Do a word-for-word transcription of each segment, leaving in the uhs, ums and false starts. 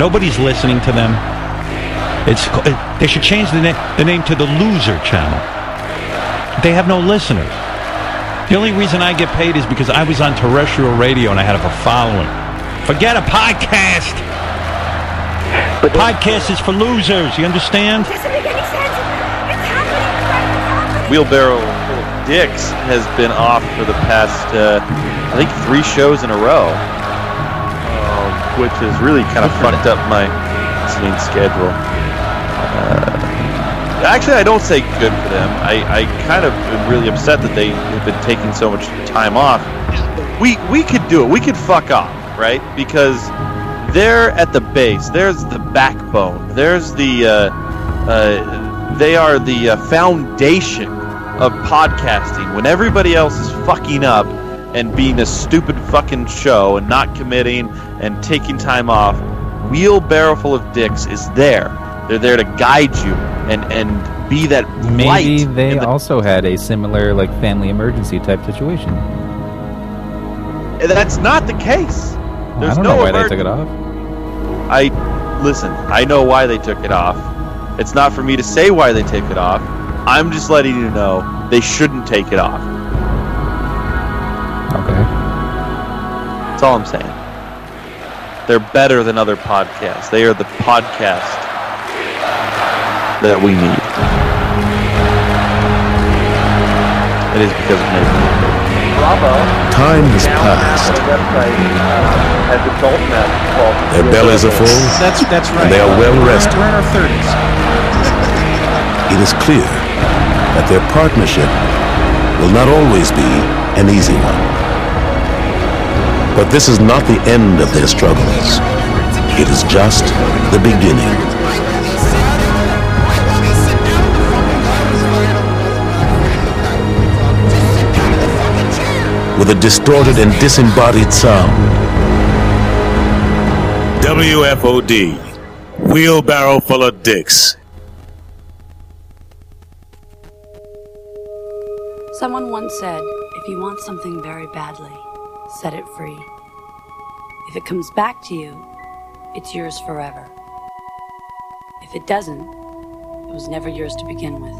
Nobody's listening to them. It's it, they should change the, na- the name to the Loser Channel. They have no listeners. The only reason I get paid is because I was on terrestrial radio and I had a following. Forget a podcast. But podcast is for losers. You understand? It doesn't make any sense. It's happening. It's happening. Wheelbarrow Dicks has been off for the past, uh, I think, three shows in a row, uh, which has really kind of fucked up my listening schedule. Uh, Actually, I don't say good for them. I, I kind of am really upset that they have been taking so much time off. We we could do it. We could fuck off, right? Because they're at the base. There's the backbone. There's the uh, uh, they are the uh, foundation of podcasting. When everybody else is fucking up and being a stupid fucking show and not committing and taking time off, Wheelbarrow Full of Dicks is there. They're there to guide you and, and be that light. Maybe they the... also had a similar like family emergency type situation. That's not the case. There's I don't no know why emer- they took it off. I listen. I know why they took it off. It's not for me to say why they take it off. I'm just letting you know they shouldn't take it off. Okay. That's all I'm saying. They're better than other podcasts. They are the podcast that we need. It is because of Nathan. Bravo. Time has passed. Their bellies are full. That's that's right. And they are well rested. We're in our thirties. It is clear that their partnership will not always be an easy one. But this is not the end of their struggles. It is just the beginning. With a distorted and disembodied sound. W F O D, Wheelbarrow Full of Dicks. Someone once said, if you want something very badly, set it free. If it comes back to you, it's yours forever. If it doesn't, it was never yours to begin with.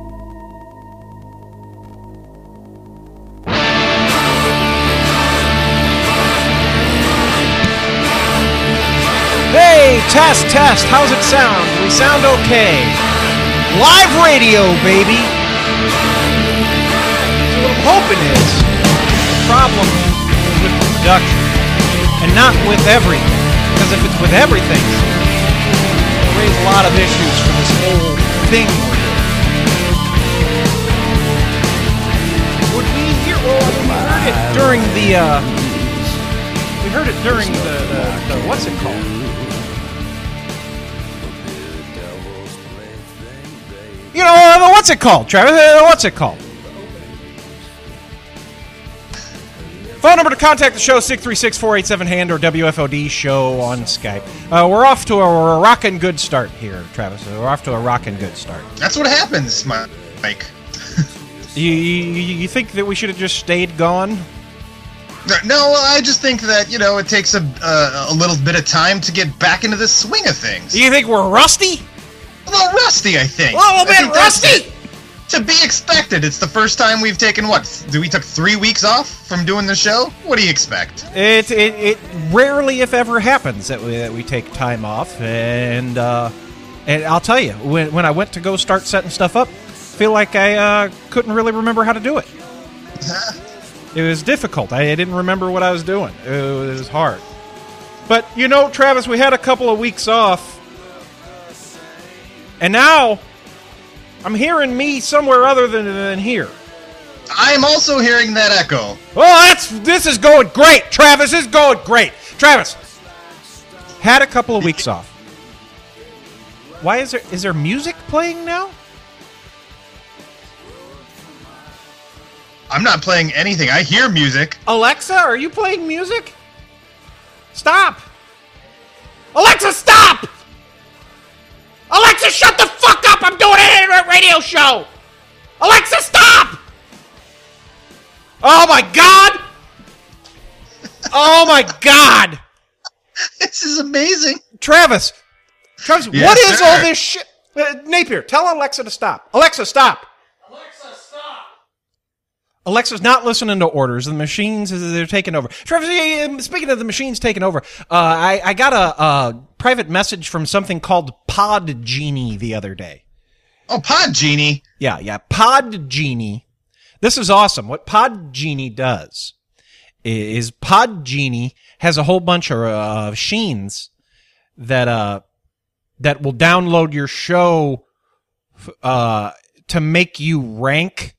Hey, test, test. How's it sound? We sound okay. Live radio, baby. So what I'm hoping is the problem is with the production and not with everything. Because if it's with everything, it'll raise a lot of issues for this whole thing we're doing. Would we hear? Well, we heard it during the. Uh, we heard it during the, the, the what's it called? You know, uh, what's it called, Travis? Uh, what's it called? Phone number to contact the show, six three six, four eight seven, H A N D or W F O D show on Skype. Uh, we're off to a, a rockin' good start here, Travis. We're off to a rockin' good start. That's what happens, Mike. you, you, you think that we should have just stayed gone? No, I just think that, you know, it takes a, uh, a little bit of time to get back into the swing of things. You think we're rusty? A little rusty, I think. A little bit I think rusty? To be expected. It's the first time we've taken, what, do we took three weeks off from doing the show? What do you expect? It it, it rarely, if ever, happens that we, that we take time off. And uh, and I'll tell you, when, when I went to go start setting stuff up, I feel like I uh, couldn't really remember how to do it. It was difficult. I didn't remember what I was doing. It was hard. But, you know, Travis, we had a couple of weeks off. And now, I'm hearing me somewhere other than, than here. I'm also hearing that echo. Oh, that's this is going great, Travis. This is going great. Travis, had a couple of weeks off. Why is there is there music playing now? I'm not playing anything. I hear music. Alexa, are you playing music? Stop! Alexa, stop! Alexa, shut the fuck up! I'm doing an internet radio show! Alexa, stop! Oh my god! Oh my god! This is amazing. Travis, Travis, Yes, what is sir. all this shit? Uh, Napier, tell Alexa to stop. Alexa, stop. Alexa, stop. Alexa's not listening to orders. The machines, they're taking over. Travis, yeah, yeah, speaking of the machines taking over, uh, I, I got a, a private message from something called Pod Genie the other day. Oh, Pod Genie. Yeah, yeah, Pod Genie. This is awesome. What Pod Genie does is Pod Genie has a whole bunch of uh, machines that uh that will download your show uh to make you rank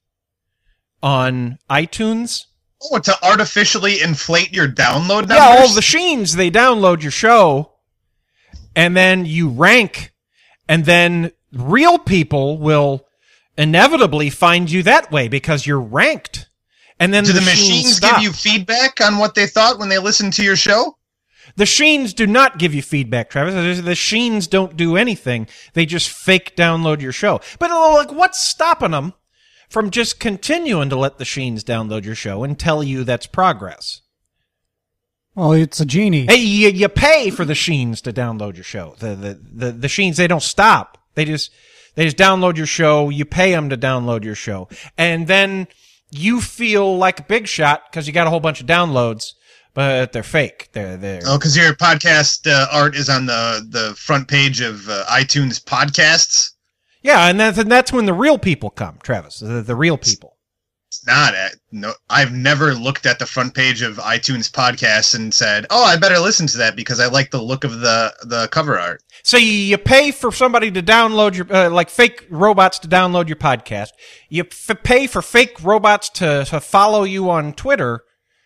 on iTunes. Oh, to artificially inflate your download numbers? Yeah, all the machines, they download your show, and then you rank, and then real people will inevitably find you that way because you're ranked. And then Do the, the machines machines stop. give you feedback on what they thought when they listened to your show? The machines do not give you feedback, Travis. The machines don't do anything. They just fake download your show. But like, what's stopping them from just continuing to let the machines download your show and tell you that's progress? Well, it's a genie. Hey, you, you pay for the machines to download your show. The the the the machines, they don't stop. They just they just download your show. You pay them to download your show, and then you feel like a big shot because you got a whole bunch of downloads, but they're fake. They're they're Oh, because your podcast uh, art is on the, the front page of uh, iTunes podcasts? yeah, and that's and that's when the real people come, Travis. The, the real people. It's not. At, no, I've never looked at the front page of iTunes podcasts and said, oh, I better listen to that because I like the look of the, the cover art. So you, you pay for somebody to download your, uh, like fake robots to download your podcast. You f- pay for fake robots to, to follow you on Twitter.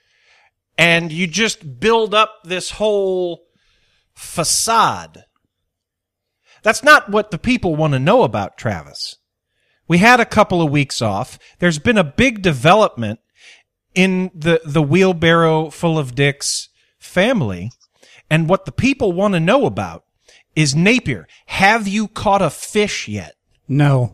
And you just build up this whole facade. That's not what the people want to know about, Travis. We had a couple of weeks off. There's been a big development in the, the wheelbarrow full of dicks family. And what the people want to know about is, Napier, have you caught a fish yet? No.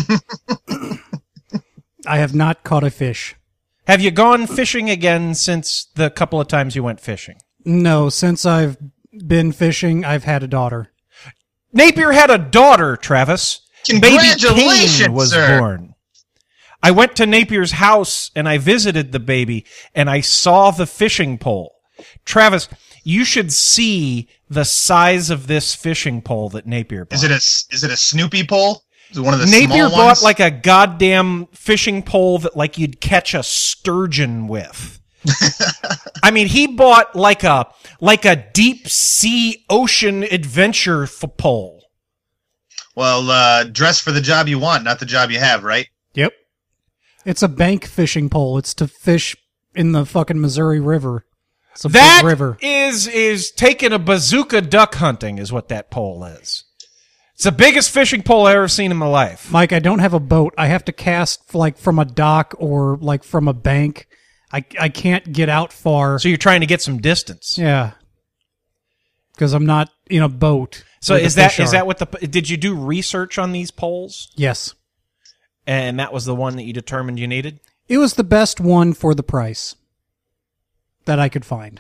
I have not caught a fish. Have you gone fishing again since the couple of times you went fishing? No, since I've been fishing, I've had a daughter. Napier had a daughter, Travis. Congratulations, Baby Cain was sir. born. I went to Napier's house and I visited the baby and I saw the fishing pole. Travis, you should see the size of this fishing pole that Napier bought. Is it a, is it a Snoopy pole? Is it one of the Napier small bought ones? like a goddamn fishing pole that like you'd catch a sturgeon with. I mean, he bought like a like a deep sea ocean adventure f- pole. Well, uh, dress for the job you want, not the job you have, right? Yep. It's a bank fishing pole. It's to fish in the fucking Missouri River. It's a That big river. is is taking a bazooka duck hunting is what that pole is. It's the biggest fishing pole I've ever seen in my life. Mike, I don't have a boat. I have to cast like from a dock or like from a bank. I I can't get out far. So you're trying to get some distance. Yeah. Because I'm not in a boat. So where the is that fish is are. that what the did you do research on these poles? Yes. And that was the one that you determined you needed? It was the best one for the price that I could find.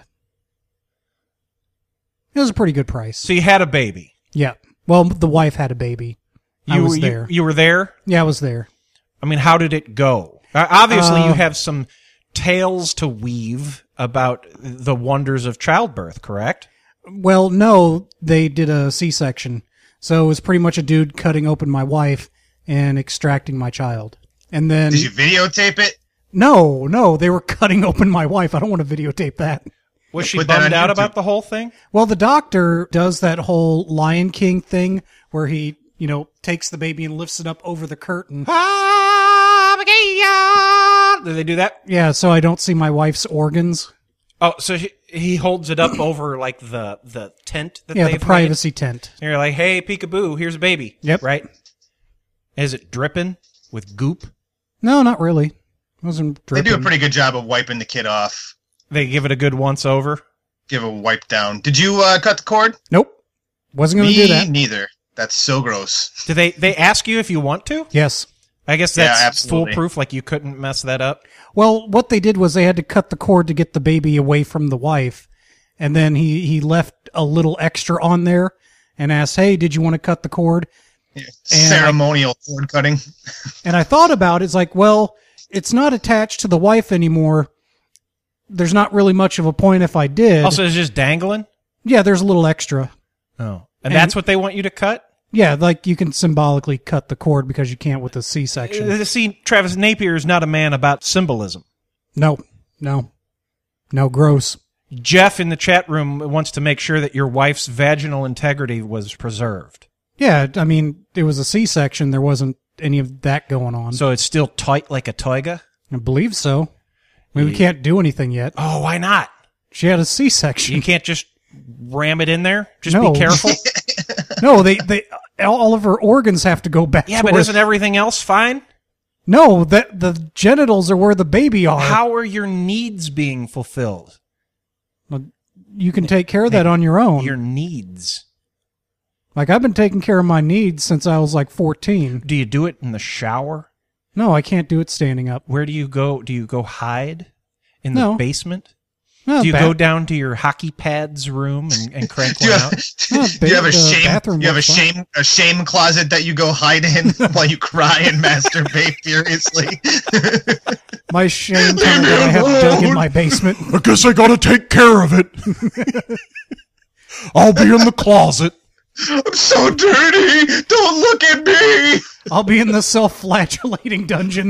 It was a pretty good price. So you had a baby. Yeah. Well, the wife had a baby. You, I was you- there. You were there? Yeah, I was there. I mean, how did it go? Uh, Obviously, Uh, you have some tales to weave about the wonders of childbirth, correct? Well, no, they did a C-section. So it was pretty much a dude cutting open my wife and extracting my child. And then... Did you videotape it? No, no, they were cutting open my wife. I don't want to videotape that. Was she Put that bummed on out YouTube. about the whole thing? Well, the doctor does that whole Lion King thing where he, you know, takes the baby and lifts it up over the curtain. Did they do that? Yeah, so I don't see my wife's organs. Oh, so he, he holds it up over like the the tent that Yeah, they've the privacy tent. made. And you're like, hey, peekaboo, here's a baby. Yep. Right? Is it dripping with goop? No, not really. It wasn't They dripping. do a pretty good job of wiping the kid off. They give it a good once over. Give a wipe down. Did you uh, cut the cord? Nope. Wasn't going Me to do that. neither. That's so gross. Do they they ask you if you want to? Yes. I guess Yeah, that's absolutely. foolproof. Like you couldn't mess that up. Well, what they did was they had to cut the cord to get the baby away from the wife. and then he, he left a little extra on there and asked, hey, did you want to cut the cord? Yeah, ceremonial I, cord cutting. And I thought about it. It's like, well, it's not attached to the wife anymore. There's not really much of a point if I did. Also, it's just dangling? Yeah, there's a little extra. Oh. And, and that's what they want you to cut? Yeah, like you can symbolically cut the cord because you can't with a C-section. Uh, see, Travis Napier is not a man about symbolism. No, no. No, gross. Jeff in the chat room wants to make sure that your wife's vaginal integrity was preserved. Yeah, I mean, it was a C-section. There wasn't any of that going on. So it's still tight like a toiga? I believe so. I mean, we can't do anything yet. Oh, why not? She had a C-section. You can't just ram it in there? Just No. be careful? No, they, they all of her organs have to go back Yeah, to but where- isn't everything else fine? No, the, the genitals are where the baby are. How are your needs being fulfilled? You can take care of that on your own. Your needs. Like, I've been taking care of my needs since I was like fourteen. Do you do it in the shower? No, I can't do it standing up. Where do you go? Do you go hide? In No. the basement? No, do you ba- go down to your hockey pads room and, and crank Do you one have, out? No, do you have a the shame? bathroom You have a looks fine. shame a shame closet that you go hide in while you cry and masturbate furiously. My shame tunnel that I have dug in my basement. I guess I gotta take care of it. I'll be in the closet. I'm so dirty. Don't look at me. I'll be in the self-flagellating dungeon.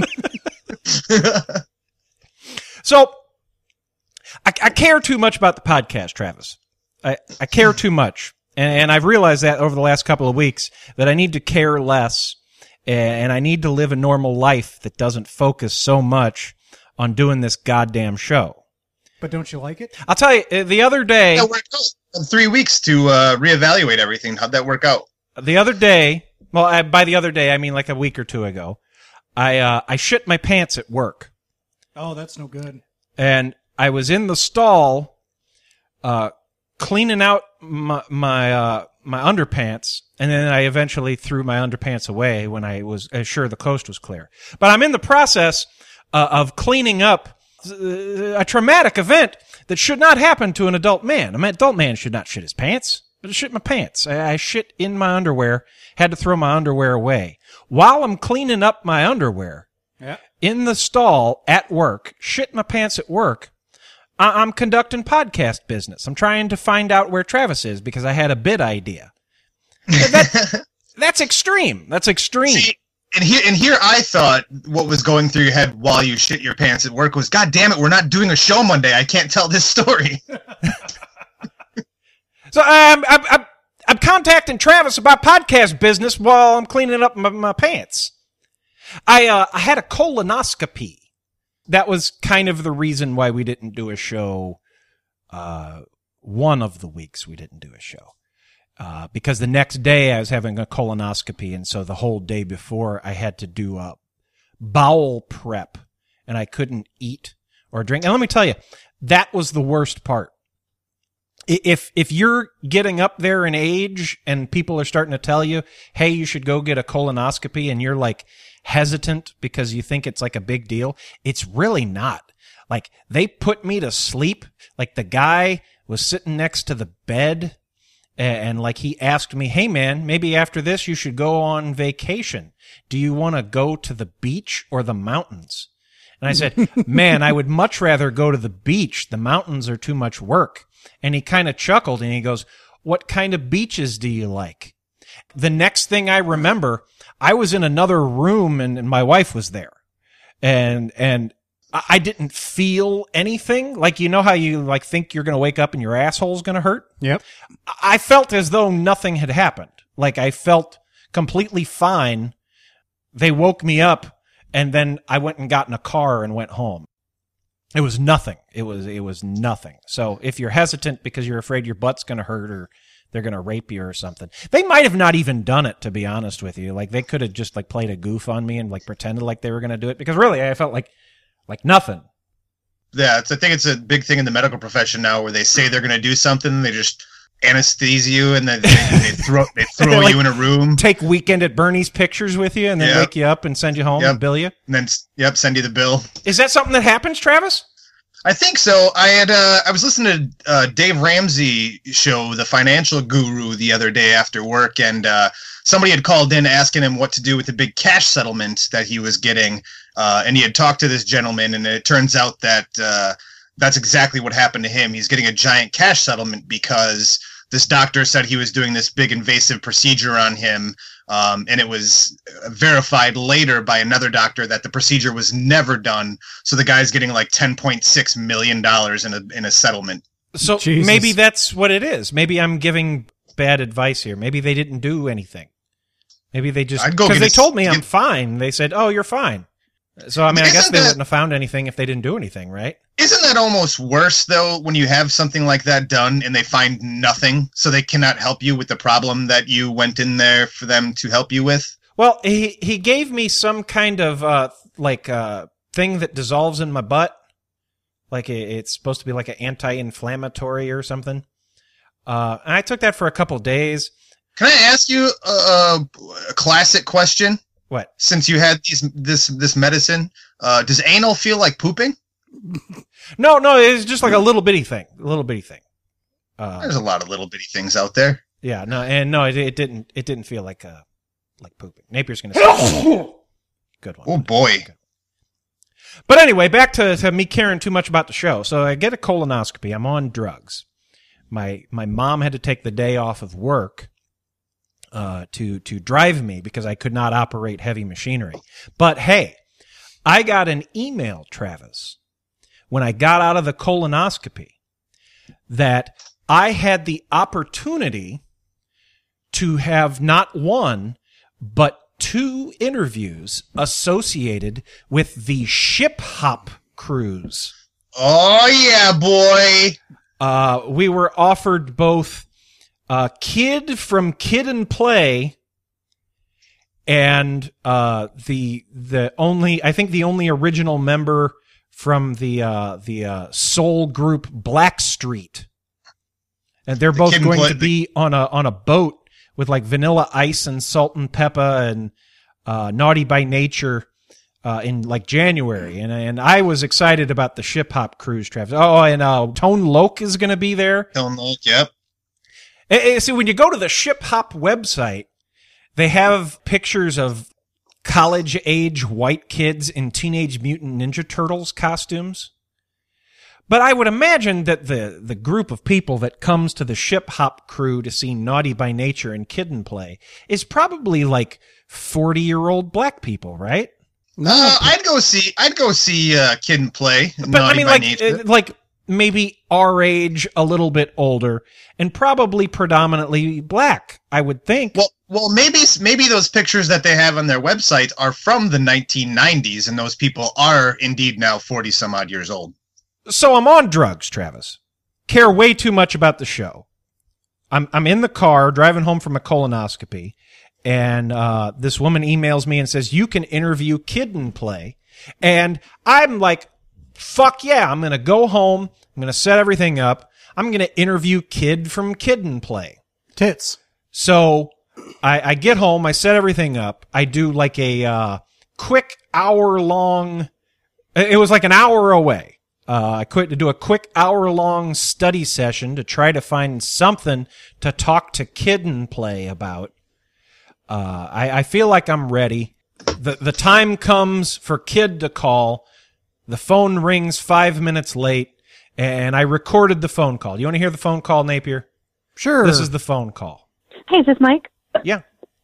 So, I, I care too much about the podcast, Travis. I, I care too much. And, and I've realized that over the last couple of weeks that I need to care less and I need to live a normal life that doesn't focus so much on doing this goddamn show. But don't you like it? I'll tell you, uh, the other day... That worked out. In three weeks to uh, reevaluate everything. How'd that work out? The other day, well, I, by the other day, I mean like a week or two ago, I uh, I shit my pants at work. Oh, that's no good. And I was in the stall uh, cleaning out my my, uh, my underpants, and then I eventually threw my underpants away when I was uh, sure the coast was clear. But I'm in the process uh, of cleaning up a traumatic event that should not happen to an adult man. An adult man should not shit his pants, but I shit my pants. I, I shit in my underwear, had to throw my underwear away. While I'm cleaning up my underwear, Yeah. in the stall at work, shit my pants at work, I- I'm conducting podcast business. I'm trying to find out where Travis is because I had a bid idea. That, that's extreme. That's extreme. See, and here, and here, I thought what was going through your head while you shit your pants at work was, God damn it, we're not doing a show Monday. I can't tell this story. So um, I'm, I'm, I'm contacting Travis about podcast business while I'm cleaning up my, my pants. I uh, I had a colonoscopy. That was kind of the reason why we didn't do a show. Uh, one of the weeks we didn't do a show. Uh, because the next day I was having a colonoscopy, and so the whole day before I had to do a bowel prep, and I couldn't eat or drink. And let me tell you, that was the worst part. If if you're getting up there in age and people are starting to tell you, hey, you should go get a colonoscopy, and you're like hesitant because you think it's like a big deal, it's really not. Like, they put me to sleep. Like, the guy was sitting next to the bed, and, and like he asked me, hey man, maybe after this you should go on vacation. Do you want to go to the beach or the mountains? And I said, man, I would much rather go to the beach. The mountains are too much work. And he kind of chuckled and he goes, what kind of beaches do you like? The next thing I remember, I was in another room and, and my wife was there. And, and I didn't feel anything. Like, you know how you like think you're going to wake up and your asshole's going to hurt? Yep. I felt as though nothing had happened. Like, I felt completely fine. They woke me up and then I went and got in a car and went home. It was nothing. It was, it was nothing. So if you're hesitant because you're afraid your butt's going to hurt or they're going to rape you or something, they might have not even done it, to be honest with you. Like, they could have just like played a goof on me and like pretended like they were going to do it, because really I felt like, like nothing. Yeah, it's, I think it's a big thing in the medical profession now where they say they're going to do something, they just anesthese you, and then they, they throw they throw like, you in a room, take Weekend at Bernie's pictures with you, and then yep. wake you up and send you home yep. and bill you. And then, yep, send you the bill. Is that something that happens, Travis? I think so. I had uh, I was listening to uh, Dave Ramsey show, The Financial Guru, the other day after work, and uh, somebody had called in asking him what to do with the big cash settlement that he was getting, uh, and he had talked to this gentleman, and it turns out that uh, that's exactly what happened to him. He's getting a giant cash settlement because this doctor said he was doing this big invasive procedure on him. Um, and it was verified later by another doctor that the procedure was never done. So the guy's getting like ten point six million dollars in a in a settlement. So Jesus. maybe that's what it is. Maybe I'm giving bad advice here. Maybe they didn't do anything. Maybe they just, I'd go because get they a- told me I'm get- fine. They said, oh, you're fine. So, I mean, I guess Isn't they that- wouldn't have found anything if they didn't do anything, right? Isn't that almost worse, though, when you have something like that done and they find nothing, so they cannot help you with the problem that you went in there for them to help you with? Well, he he gave me some kind of uh like uh thing that dissolves in my butt, like it, it's supposed to be like an anti-inflammatory or something. Uh, and I took that for a couple days. Can I ask you a, a, a classic question? What? Since you had these this this medicine, uh, does anal feel like pooping? No, no, it's just like a little bitty thing, a little bitty thing. Uh, There's a lot of little bitty things out there. yeah, no, and no, it, it didn't. It didn't feel like uh like pooping. Napier's gonna say, good one. Oh boy. But anyway, back to, to me caring too much about the show. So I get a colonoscopy. I'm on drugs. My my mom had to take the day off of work uh, to to drive me because I could not operate heavy machinery. But hey, I got an email, Travis, when I got out of the colonoscopy that I had the opportunity to have not one, but two interviews associated with the Ship Hop cruise. Oh yeah, boy. Uh, we were offered both uh, Kid from Kid and Play and uh, the the only I think the only original member from the uh, the uh, soul group Blackstreet, and they're The both Kid and going Play- to be on a on a boat with like Vanilla Ice and Salt and Peppa and uh, Naughty by Nature. Uh, in like January, and and I was excited about the Ship Hop cruise, Travis. Oh, and uh, Tone Loc is going to be there. Tone Loc, yep. And, and see, when you go to the Ship Hop website, they have pictures of college-age white kids in Teenage Mutant Ninja Turtles costumes. But I would imagine that the the group of people that comes to the Ship Hop crew to see Naughty by Nature and Kid and Play is probably like forty-year-old black people, right? Uh, I'd go see. I'd go see uh, Kid and Play. But Naughty I mean, by like, Nature. uh, like maybe our age, a little bit older, and probably predominantly black. I would think. Well, well, maybe maybe those pictures that they have on their website are from the nineteen nineties, and those people are indeed now forty some odd years old. So I'm on drugs, Travis. Care way too much about the show. I'm I'm in the car driving home from a colonoscopy. And uh, this woman emails me and says, you can interview Kid and Play. And I'm like, fuck yeah, I'm going to go home. I'm going to set everything up. I'm going to interview Kid from Kid and Play. Tits. So I, I get home. I set everything up. I do like a uh, quick hour long. It was like an hour away. Uh, I quit to do a quick hour long study session to try to find something to talk to Kid and Play about. Uh, I, I feel like I'm ready. The the time comes for Kid to call. The phone rings five minutes late, and I recorded the phone call. You want to hear the phone call, Napier? Sure. This is the phone call. Hey, is this Mike? Yeah.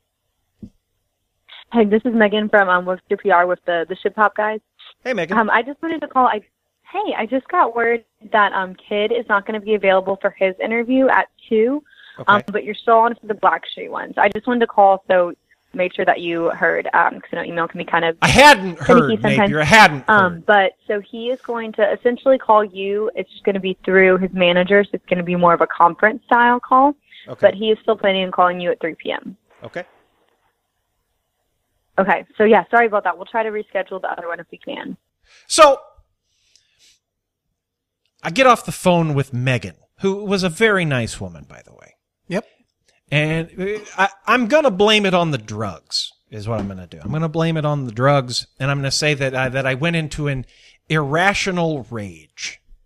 Hey, this is Megan from um, Webster P R with the, the Ship Hop guys. Hey, Megan. Um, I just wanted to call. I Hey, I just got word that um, Kid is not going to be available for his interview at two. Okay. Um, but you're still on for the Blackstreet ones. I just wanted to call so make sure that you heard, because um, I know email can be kind of I hadn't heard, finicky sometimes. Napier. I hadn't Um, heard. but so he is going to essentially call you. It's just going to be through his manager, so it's going to be more of a conference style call. Okay. But he is still planning on calling you at three p.m. Okay. Okay. So yeah, sorry about that. We'll try to reschedule the other one if we can. So I get off the phone with Megan, who was a very nice woman, by the way. Yep. And I, I'm going to blame it on the drugs, is what I'm going to do. I'm going to blame it on the drugs, and I'm going to say that I, that I went into an irrational rage.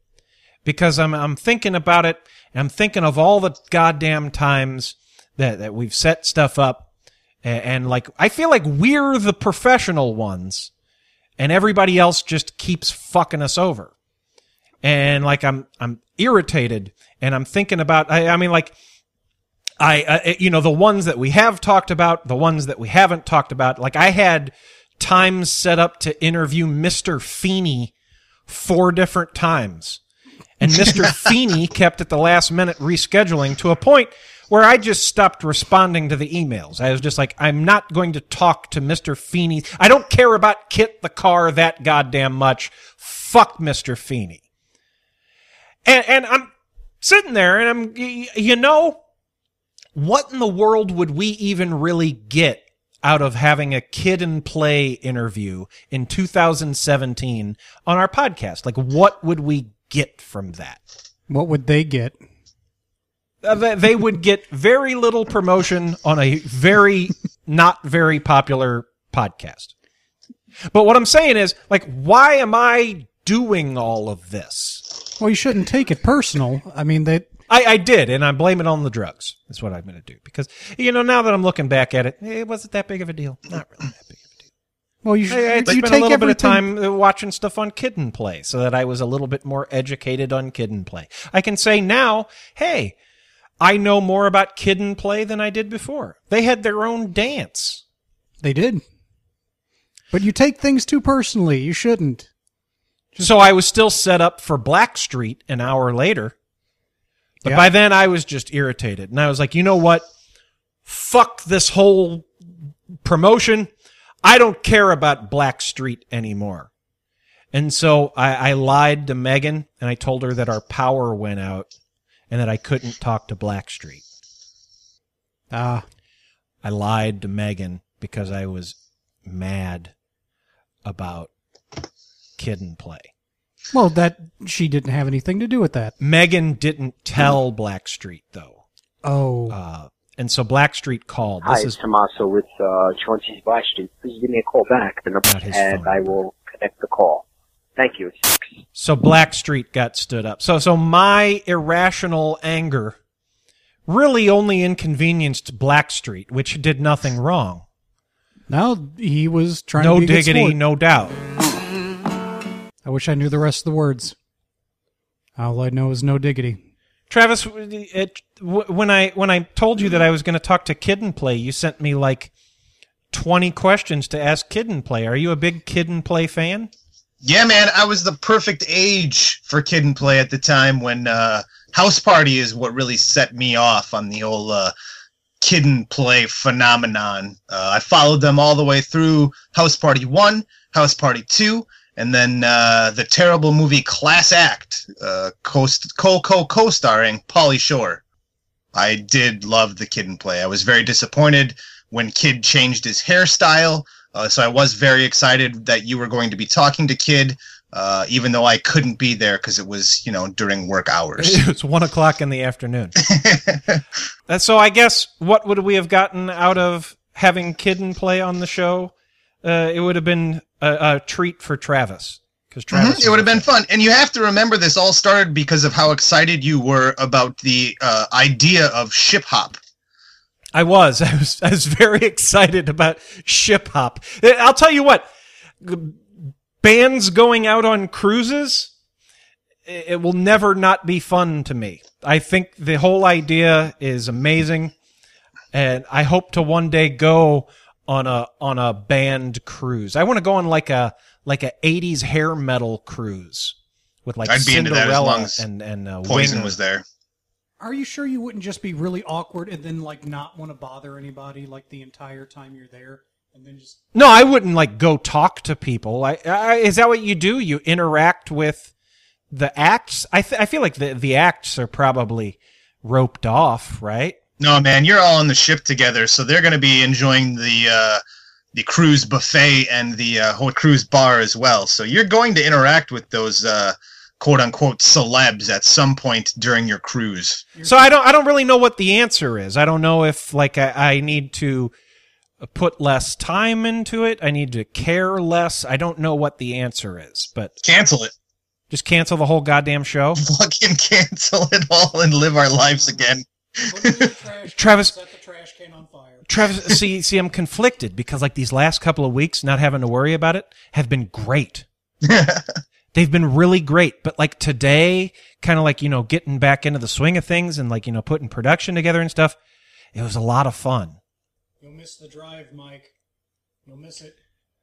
because I'm I'm thinking about it, and I'm thinking of all the goddamn times that, that we've set stuff up, and, and like I feel like we're the professional ones, and everybody else just keeps fucking us over. And like I'm I'm irritated, and I'm thinking about I, I mean like I uh, you know the ones that we have talked about, the ones that we haven't talked about. Like I had times set up to interview Mister Feeney four different times, and Mister Feeney kept at the last minute rescheduling to a point where I just stopped responding to the emails. I was just like, I'm not going to talk to Mister Feeney. I don't care about Kit the car that goddamn much. Fuck Mister Feeney. And, and I'm sitting there and I'm, you know, what in the world would we even really get out of having a Kid and Play interview in two thousand seventeen on our podcast? Like, what would we get from that? What would they get? Uh, they would get very little promotion on a very not very popular podcast. But what I'm saying is, like, why am I doing all of this? Well, you shouldn't take it personal. I mean, they... I, I did, and I blame it on the drugs. That's what I'm going to do. Because, you know, now that I'm looking back at it, it wasn't that big of a deal. Not really that big of a deal. Well, you should. I, I you spent take a little everything... bit of time watching stuff on Kid and Play so that I was a little bit more educated on Kid and Play. I can say now, hey, I know more about Kid and Play than I did before. They had their own dance. They did. But you take things too personally. You shouldn't. Just... So I was still set up for Blackstreet an hour later. But yeah. By then I was just irritated. And I was like, you know what? Fuck this whole promotion. I don't care about Blackstreet anymore. And so I, I lied to Megan, and I told her that our power went out and that I couldn't talk to Blackstreet. Ah. I lied to Megan because I was mad about Kid and Play. Well, that she didn't have anything to do with that. Megan didn't tell Blackstreet, though. Oh. Uh, and so Blackstreet called. Hi, this it's is Tommaso with uh, Chauncey's Blackstreet. Please give me a call back, the number, and phone. I will connect the call. Thank you. So Blackstreet got stood up. So so my irrational anger really only inconvenienced Blackstreet, which did nothing wrong. No, he was trying no to be a good diggity, sport. no doubt. I wish I knew the rest of the words. All I know is no diggity. Travis, it, when I when I told you that I was going to talk to Kid and Play, you sent me like twenty questions to ask Kid and Play. Are you a big Kid and Play fan? Yeah, man, I was the perfect age for Kid and Play at the time when uh, House Party is what really set me off on the old uh, Kid and Play phenomenon. Uh, I followed them all the way through House Party one, House Party two, and then uh, the terrible movie Class Act, uh, co-co-co-starring Pauly Shore. I did love the Kid and Play. I was very disappointed when Kid changed his hairstyle. Uh, so I was very excited that you were going to be talking to Kid, uh, even though I couldn't be there because it was, you know, during work hours. It was one o'clock in the afternoon. uh, so I guess what would we have gotten out of having Kid and Play on the show? Uh, it would have been a, a treat for Travis. Because Travis, mm-hmm. It would have been fun. And you have to remember this all started because of how excited you were about the uh, idea of Ship Hop. I was. I was I was very excited about Ship Hop. I'll tell you what, bands going out on cruises, it will never not be fun to me. I think the whole idea is amazing, and I hope to one day go on a on a band cruise. I want to go on like a like a eighties hair metal cruise with like I'd be Cinderella into that as long as and and uh, Poison Winger. was there. Are you sure you wouldn't just be really awkward and then like not want to bother anybody like the entire time you're there, and then just? No, I wouldn't like go talk to people. I, I is that what you do? You interact with the acts? I th- I feel like the the acts are probably roped off, right? No, man, you're all on the ship together, so they're going to be enjoying the uh, the cruise buffet and the uh, whole cruise bar as well. So you're going to interact with those uh, quote unquote celebs at some point during your cruise. So I don't I don't really know what the answer is. I don't know if like I, I need to put less time into it. I need to care less. I don't know what the answer is, but cancel it. Just cancel the whole goddamn show? Fucking cancel it all and live our lives again. Travis, set the trash can on fire. Travis, see, see, I'm conflicted because like these last couple of weeks, not having to worry about it, have been great. They've been really great. But like today, kind of like, you know, getting back into the swing of things and like, you know, putting production together and stuff, it was a lot of fun. You'll miss the drive, Mike. You'll miss it.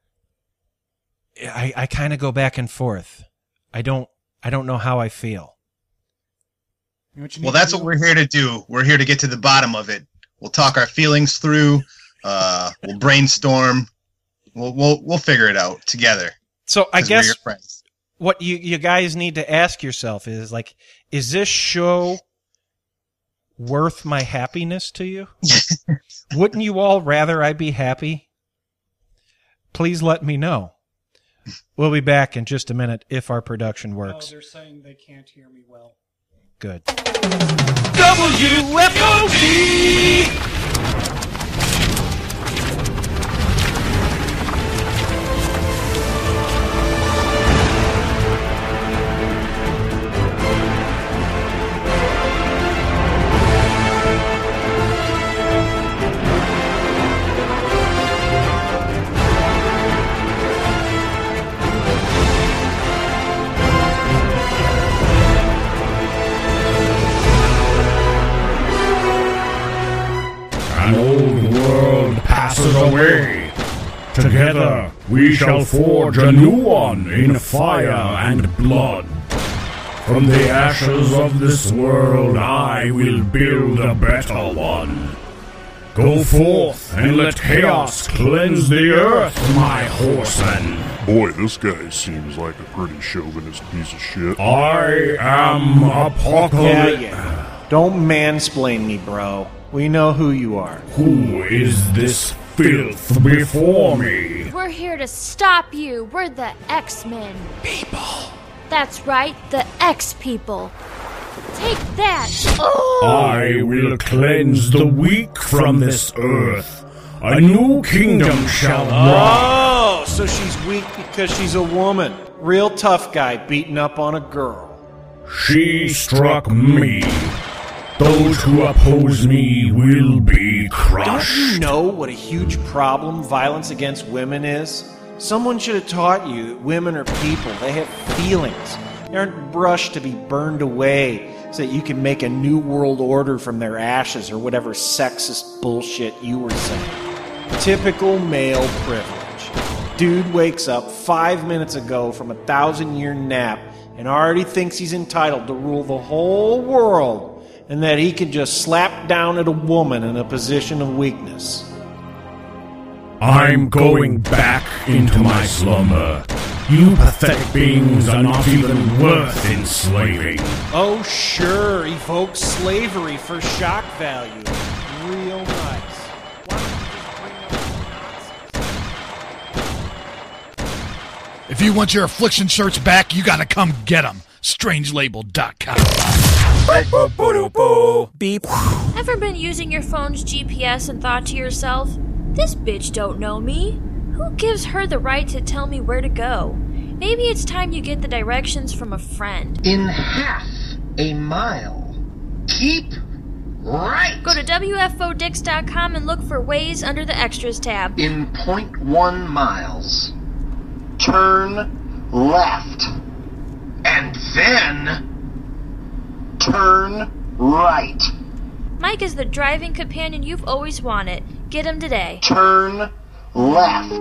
I, I kind of go back and forth. I don't, I don't know how I feel. You know what you Well, need that's to what do? we're here to do. We're here to get to the bottom of it. We'll talk our feelings through. Uh, we'll brainstorm. We'll we'll we'll figure it out together. So I 'Cause we're guess your friends. what you, you guys need to ask yourself is like, is this show worth my happiness to you? Wouldn't you all rather I be happy? Please let me know. We'll be back in just a minute if our production works. Oh, they're saying they can't hear me well. Good. W F O D! An old world passes away. Together we shall forge a new one in fire and blood. From the ashes of this world I will build a better one. Go forth and let chaos cleanse the earth, my horsemen. Boy, this guy seems like a pretty chauvinist piece of shit. I am Apocalypse. Yeah, yeah. Don't mansplain me, bro. We know who you are. Who is this filth before me? We're here to stop you. We're the X-Men. People. That's right, the X-People. Take that. Oh! I will cleanse the weak from this earth. A new kingdom shall rise. Oh, so she's weak because she's a woman. Real tough guy beating up on a girl. She struck me. Those who oppose me will be crushed. Don't you know what a huge problem violence against women is? Someone should have taught you that women are people. They have feelings. They aren't brushed to be burned away so that you can make a new world order from their ashes or whatever sexist bullshit you were saying. Typical male privilege. Dude wakes up five minutes ago from a thousand-year nap and already thinks he's entitled to rule the whole world and that he can just slap down at a woman in a position of weakness. I'm going back into my slumber. You pathetic beings are not even worth enslaving. Oh, sure, evoke slavery for shock value. Real nice. If you want your affliction shirts back, you gotta come get them. strange label dot com. Beep. Ever been using your phone's G P S and thought to yourself, this bitch don't know me? Who gives her the right to tell me where to go? Maybe it's time you get the directions from a friend. In half a mile, keep right. Go to W F O Dix dot com and look for Ways under the Extras tab. In point one miles, turn left. And then turn right. Mike is the driving companion you've always wanted. Get him today. Turn left.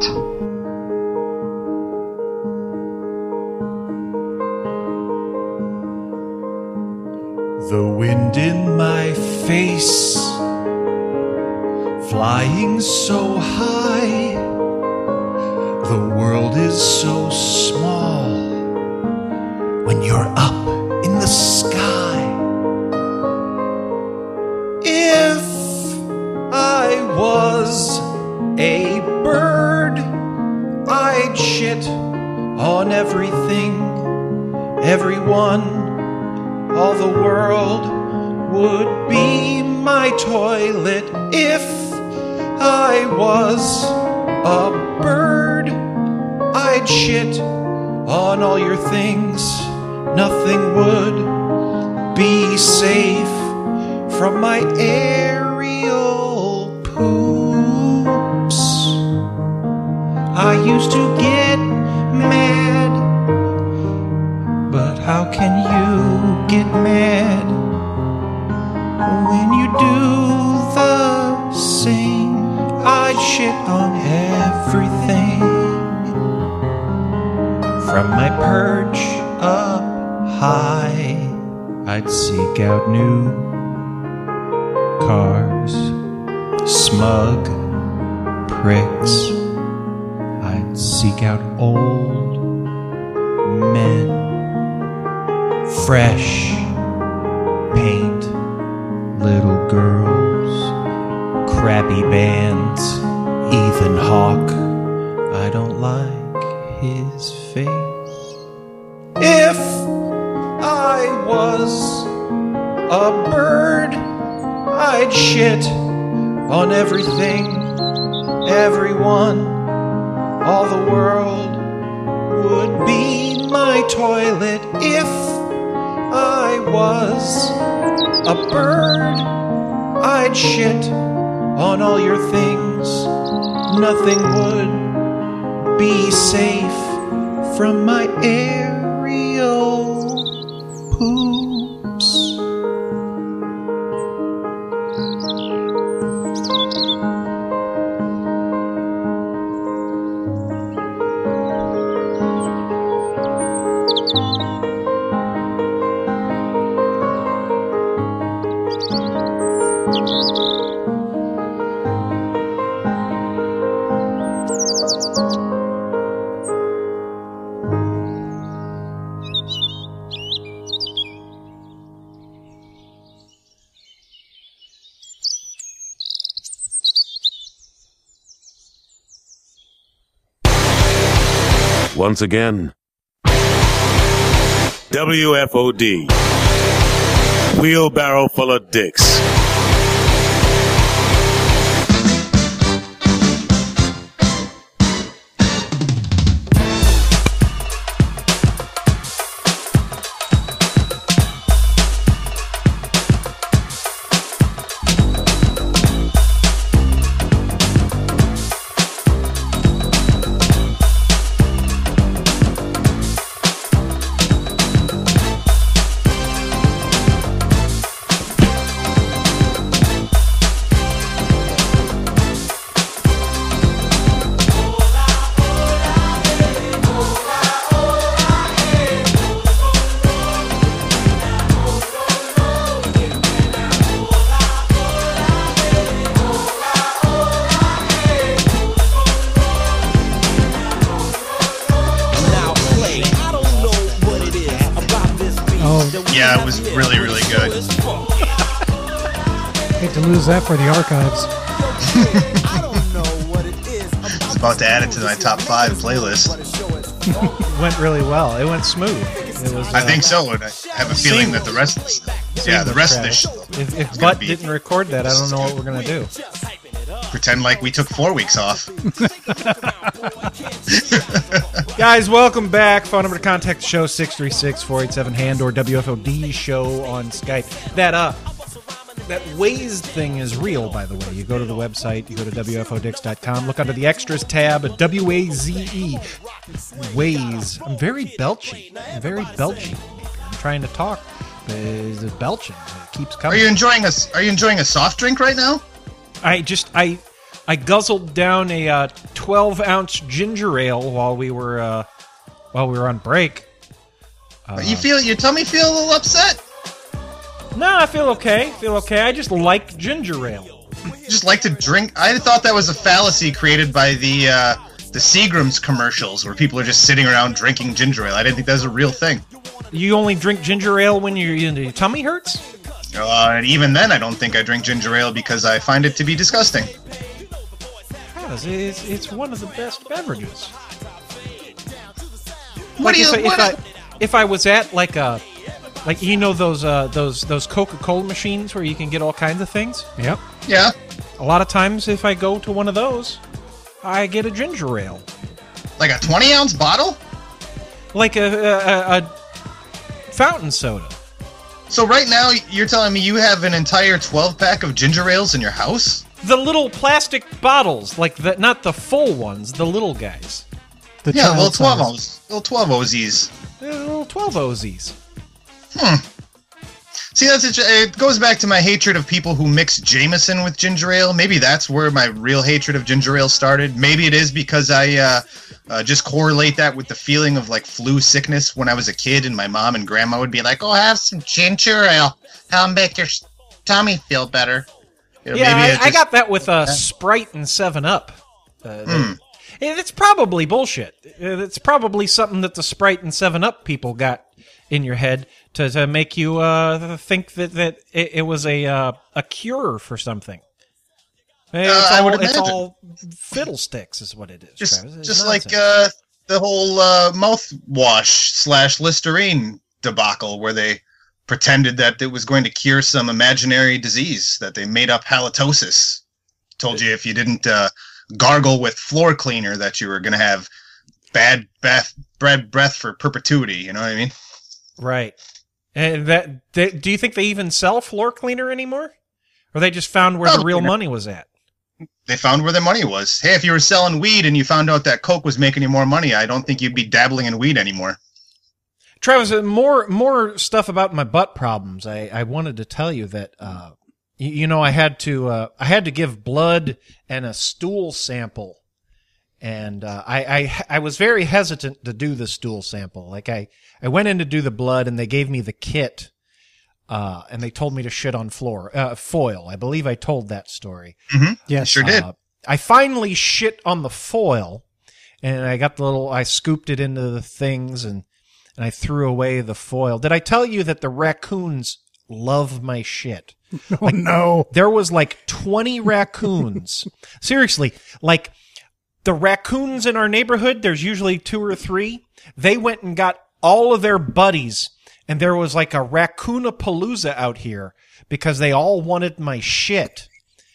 The wind in my face, flying so high. The world is so small when you're up in the sky. If I was a bird, I'd shit on everything, everyone. All the world would be my toilet. If I was a bird, I'd shit on all your things, nothing would be safe from my aerial poops. I used to get mad, but how can you get mad when you do the same? I'd shit on everything. From my perch up high, I'd seek out new cars, smug pricks. I'd seek out old men, fresh paint, little girls, crappy bands, Ethan Hawke. I don't like his face. If I was a bird, I'd shit on everything, everyone, all the world would be my toilet. If I was a bird, I'd shit on all your things. Nothing would be safe from my aerial poops. Once again, W F O D. Wheelbarrow full of dicks. Yeah, it was really, really good. Hate to lose that for the archives. I was about to add it to my top five playlist. It went really well. It went smooth. It was, uh, I think so, and I have a feeling that the rest, yeah, the rest of the show. If, if Butt didn't record that, I don't know what we're gonna do. Pretend like we took four weeks off. Guys, welcome back. Phone number to contact the show, six three six, four eight seven, H A N D or W F O D show on Skype. That uh, that Waze thing is real, by the way. You go to the website, you go to W F O dix dot com, look under the extras tab, W A Z E, Waze. I'm very belchy. I'm very belchy. I'm trying to talk, but it's belching. It keeps coming. Are you enjoying a Are you enjoying a soft drink right now? I just I I guzzled down a uh, twelve ounce ginger ale while we were uh, while we were on break. Uh, you feel your tummy feel a little upset? No, I feel okay. Feel okay. I just like ginger ale. You just like to drink. I thought that was a fallacy created by the uh, the Seagram's commercials, where people are just sitting around drinking ginger ale. I didn't think that was a real thing. You only drink ginger ale when your your tummy hurts? Uh, and even then, I don't think I drink ginger ale because I find it to be disgusting. Because it's, it's one of the best beverages. What like do you? If, I, what if, I, if I was at like a, like you know those uh, those those Coca-Cola machines where you can get all kinds of things. Yep. Yeah. A lot of times, if I go to one of those, I get a ginger ale. Like a twenty ounce bottle? Like a, a, a fountain soda. So right now, you're telling me you have an entire twelve pack of ginger ales in your house? The little plastic bottles, like the not the full ones, the little guys. The yeah, little child twelve size. O's, little twelve Ozies. The little twelve Ozies. Hmm. See, that's it. It goes back to my hatred of people who mix Jameson with ginger ale. Maybe that's where my real hatred of ginger ale started. Maybe it is because I uh, uh, just correlate that with the feeling of like flu sickness when I was a kid, and my mom and grandma would be like, "Oh, have some ginger ale. That'll make your tummy feel better." You know, Yeah, maybe I, it just- I got that with uh, Sprite and seven up. Uh, Hmm. And it's probably bullshit. It's probably something that the Sprite and seven up people got in your head to, to make you uh, think that, that it, it was a uh, a cure for something. It's, Uh, I all, would it's imagine. all fiddlesticks is what it is. Just, Travis. It's just nonsense. like uh, the whole uh, mouthwash slash Listerine debacle, where they pretended that it was going to cure some imaginary disease, that they made up halitosis. Told you if you didn't uh, gargle with floor cleaner, that you were going to have bad breath, bad breath for perpetuity. You know what I mean? Right. And that, they, do you think they even sell floor cleaner anymore? Or they just found where the Probably real not. money was at? They found where their money was. Hey, if you were selling weed and you found out that Coke was making you more money, I don't think you'd be dabbling in weed anymore. Travis, uh, more more stuff about my butt problems. I, I wanted to tell you that uh, you, you know I had to uh, I had to give blood and a stool sample, and uh, I, I I was very hesitant to do the stool sample. Like I, I went in to do the blood, and they gave me the kit, uh, and they told me to shit on floor uh, foil. I believe I told that story. Mm-hmm. Yes, sure did. Uh, I finally shit on the foil, and I got the little. I scooped it into the things and. And I threw away the foil. Did I tell you that the raccoons love my shit? Oh, no. There was like twenty raccoons. Seriously, like the raccoons in our neighborhood, there's usually two or three. They went and got all of their buddies, and there was like a raccoonapalooza out here because they all wanted my shit.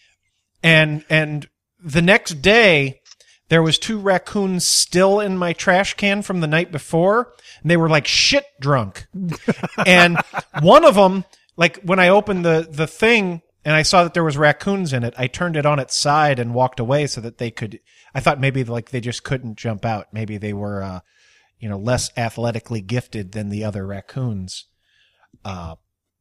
And and the next day, there was two raccoons still in my trash can from the night before, and they were like shit drunk. And one of them, like when I opened the, the thing and I saw that there was raccoons in it, I turned it on its side and walked away so that they could, I thought maybe like they just couldn't jump out. Maybe they were, uh, you know, less athletically gifted than the other raccoons. Uh,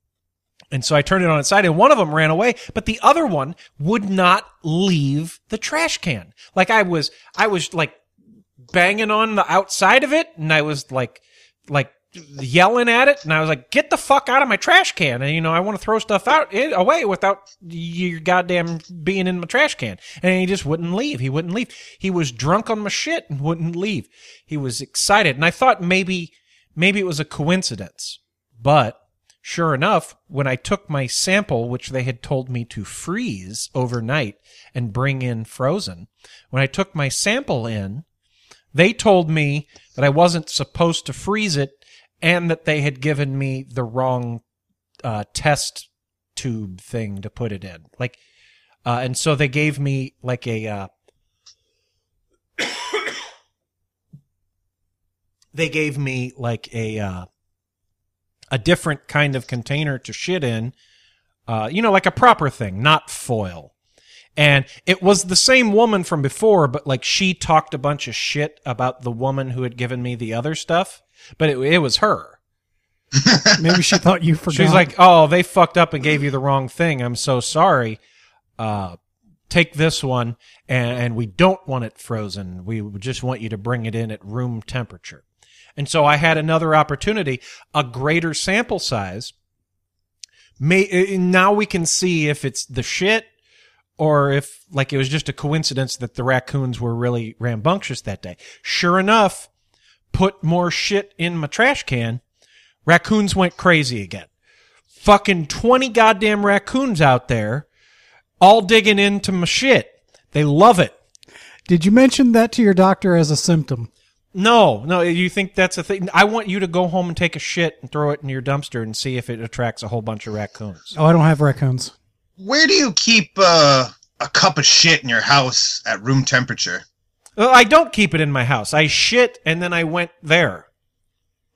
And so I turned it on its side, and one of them ran away, but the other one would not leave the trash can. Like I was, I was like banging on the outside of it, and I was like, like yelling at it, and I was like, "Get the fuck out of my trash can!" And you know, I want to throw stuff out it, away without your goddamn being in my trash can. And he just wouldn't leave. He wouldn't leave. He was drunk on my shit and wouldn't leave. He was excited, and I thought maybe, maybe it was a coincidence, but. Sure enough, when I took my sample, which they had told me to freeze overnight and bring in frozen, when I took my sample in, they told me that I wasn't supposed to freeze it and that they had given me the wrong uh, test tube thing to put it in. Like, uh, and so they gave me like a, uh, they gave me like a, uh, a different kind of container to shit in, uh, you know, like a proper thing, not foil. And it was the same woman from before, but like she talked a bunch of shit about the woman who had given me the other stuff, but it, it was her. Maybe she thought you forgot. She's like, "Oh, they fucked up and gave you the wrong thing. I'm so sorry. Uh, take this one, and, and we don't want it frozen. We just want you to bring it in at room temperature." And so I had another opportunity, a greater sample size. May, now we can see if it's the shit or if like it was just a coincidence that the raccoons were really rambunctious that day. Sure enough, put more shit in my trash can. Raccoons went crazy again. Fucking twenty goddamn raccoons out there all digging into my shit. They love it. Did you mention that to your doctor as a symptom? No, no, you think that's a thing? I want you to go home and take a shit and throw it in your dumpster and see if it attracts a whole bunch of raccoons. Oh, I don't have raccoons. Where do you keep uh, a cup of shit in your house at room temperature? Well, I don't keep it in my house. I shit and then I went there.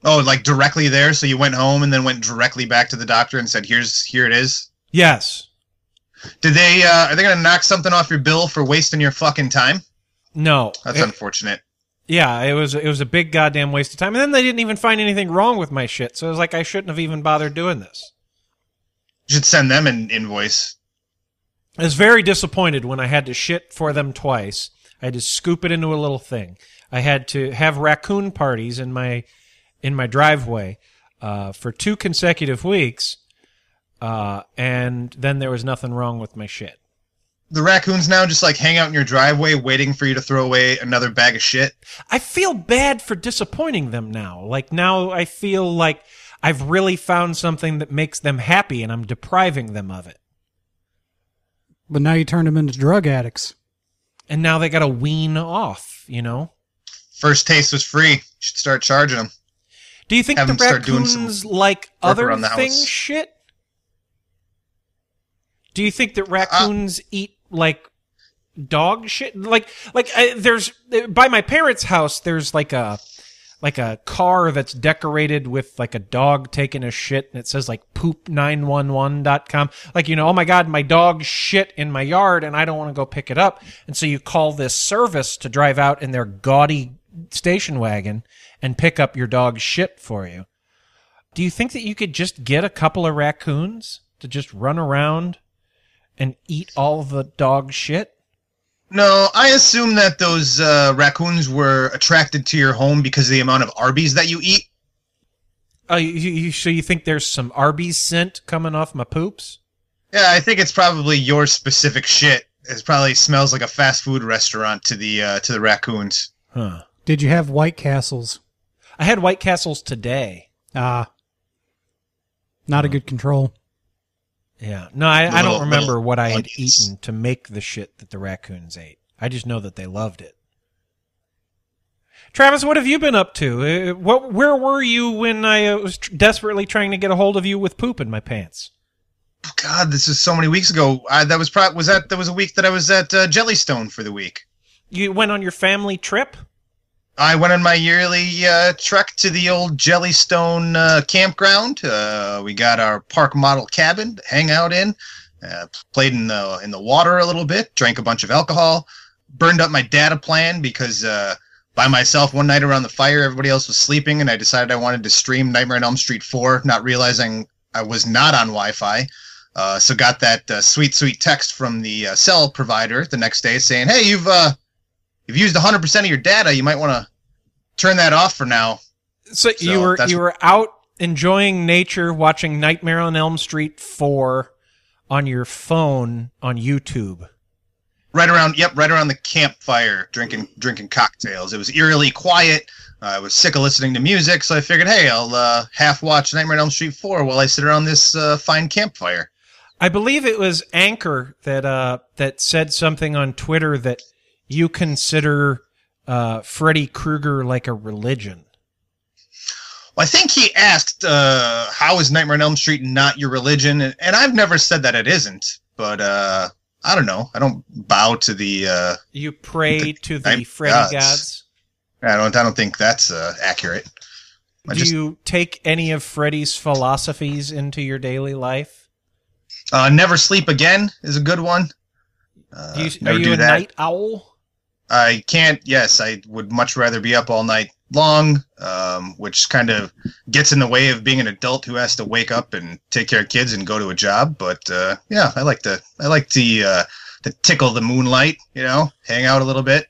Oh, like directly there? So you went home and then went directly back to the doctor and said, "Here's here it is." Yes. Did they? Uh, are they going to knock something off your bill for wasting your fucking time? No. That's it, unfortunate. Yeah, it was it was a big goddamn waste of time. And then they didn't even find anything wrong with my shit. So it was like I shouldn't have even bothered doing this. You should send them an invoice. I was very disappointed when I had to shit for them twice. I had to scoop it into a little thing. I had to have raccoon parties in my in my driveway uh, for two consecutive weeks, uh, and then there was nothing wrong with my shit. The raccoons now just like hang out in your driveway waiting for you to throw away another bag of shit. I feel bad for disappointing them now. Like now I feel like I've really found something that makes them happy and I'm depriving them of it. But now you turned them into drug addicts. And now they got to wean off, you know? First taste was free. You should start charging them. Do you think Have the them start doing raccoons some like work other around the things house. shit? Do you think that raccoons uh, eat like dog shit? Like, like uh, there's by my parents' house. There's like a like a car that's decorated with like a dog taking a shit, and it says like poop nine one one dot com. Like, you know, oh my god, my dog shit in my yard, and I don't want to go pick it up. And so you call this service to drive out in their gaudy station wagon and pick up your dog's shit for you. Do you think that you could just get a couple of raccoons to just run around and eat all the dog shit? No, I assume that those uh, raccoons were attracted to your home because of the amount of Arby's that you eat. Oh, you, you, so you think there's some Arby's scent coming off my poops? Yeah, I think it's probably your specific shit. It probably smells like a fast food restaurant to the uh, to the raccoons. Huh. Did you have White Castles? I had White Castles today. Ah. Not a good control. Yeah. No, I, I Little- don't remember little what I had onions. eaten to make the shit that the raccoons ate. I just know that they loved it. Travis, what have you been up to? Uh, what, where were you when I uh, was tr- desperately trying to get a hold of you with poop in my pants? God, this is so many weeks ago. I, that was pro- was that that was a week that I was at uh, Jellystone for the week. You went on your family trip? I went on my yearly uh, trek to the old Jellystone uh, campground. Uh, we got our park model cabin to hang out in. Uh, played in the in the water a little bit. Drank a bunch of alcohol. Burned up my data plan because uh, by myself one night around the fire, everybody else was sleeping, and I decided I wanted to stream Nightmare on Elm Street four, not realizing I was not on Wi-Fi. Uh, so got that uh, sweet, sweet text from the uh, cell provider the next day saying, "Hey, you've uh, you've used one hundred percent of your data. You might want to turn that off for now." So, So you were that's- you were out enjoying nature, watching Nightmare on Elm Street four on your phone on YouTube. Right around, yep, right around the campfire, drinking drinking cocktails. It was eerily quiet. Uh, I was sick of listening to music, so I figured, hey, I'll uh, half watch Nightmare on Elm Street four while I sit around this uh, fine campfire. I believe it was Anchor that uh, that said something on Twitter that you consider uh, Freddy Krueger like a religion. Well, I think he asked, uh, how is Nightmare on Elm Street not your religion? And, and I've never said that it isn't, but uh, I don't know. I don't bow to the... Uh, You pray the to the night Freddy gods. gods. I don't, I don't think that's uh, accurate. I Do just, you take any of Freddy's philosophies into your daily life? uh, Never Sleep Again is a good one. Uh, Do you, are never you do a that. night owl? I can't. Yes, I would much rather be up all night long, um, which kind of gets in the way of being an adult who has to wake up and take care of kids and go to a job. But uh, yeah, I like to. I like to uh, to tickle the moonlight. You know, hang out a little bit.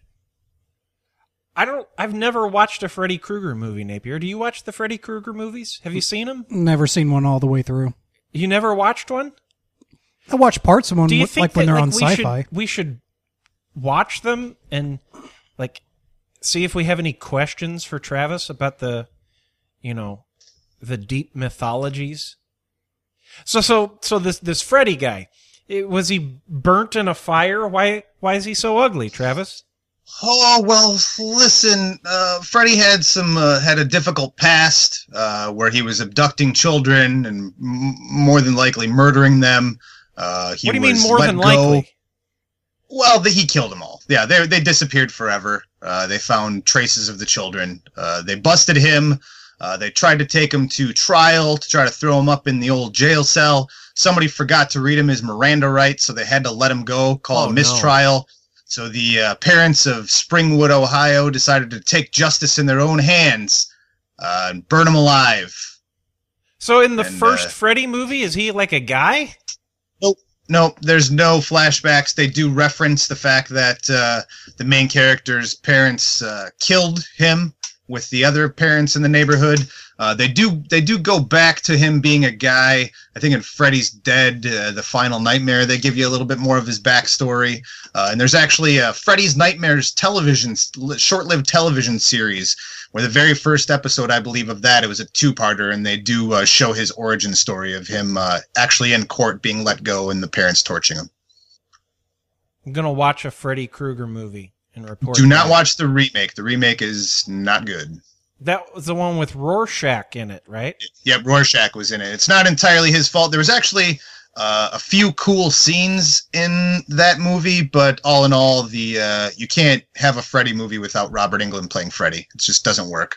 I don't. I've never watched a Freddy Krueger movie, Napier. Do you watch the Freddy Krueger movies? Have you seen them? Never seen one all the way through. You never watched one? I watch parts of one, Do you like think when that, they're like, on we Sci-Fi. Should, we should watch them and like see if we have any questions for Travis about the, you know, the deep mythologies. So so so this this Freddy guy, it, was he burnt in a fire? Why why is he so ugly, Travis? Oh well, listen. Uh, Freddy had some uh, had a difficult past uh, where he was abducting children and m- more than likely murdering them. Uh, he What do you mean was more let than go. likely? Well, the, he killed them all. Yeah, they they disappeared forever. Uh, they found traces of the children. Uh, they busted him. Uh, they tried to take him to trial to try to throw him up in the old jail cell. Somebody forgot to read him his Miranda rights, so they had to let him go, call Oh, a mistrial. No. So the uh, parents of Springwood, Ohio, decided to take justice in their own hands uh, and burn him alive. So in the and, first uh, Freddy movie, is he like a guy? Nope. Nope, there's no flashbacks. They do reference the fact that uh, the main character's parents uh, killed him with the other parents in the neighborhood. Uh, they do they do go back to him being a guy. I think in Freddy's Dead, uh, the Final Nightmare, they give you a little bit more of his backstory. Uh, and there's actually a Freddy's Nightmares television, short-lived television series, where the very first episode, I believe, of that, it was a two-parter, and they do uh, show his origin story of him uh, actually in court being let go and the parents torching him. I'm going to watch a Freddy Krueger movie and report. Do not back. watch the remake. The remake is not good. That was the one with Rorschach in it, right? Yep, Rorschach was in it. It's not entirely his fault. There was actually uh, a few cool scenes in that movie, but all in all, the uh, you can't have a Freddy movie without Robert Englund playing Freddy. It just doesn't work.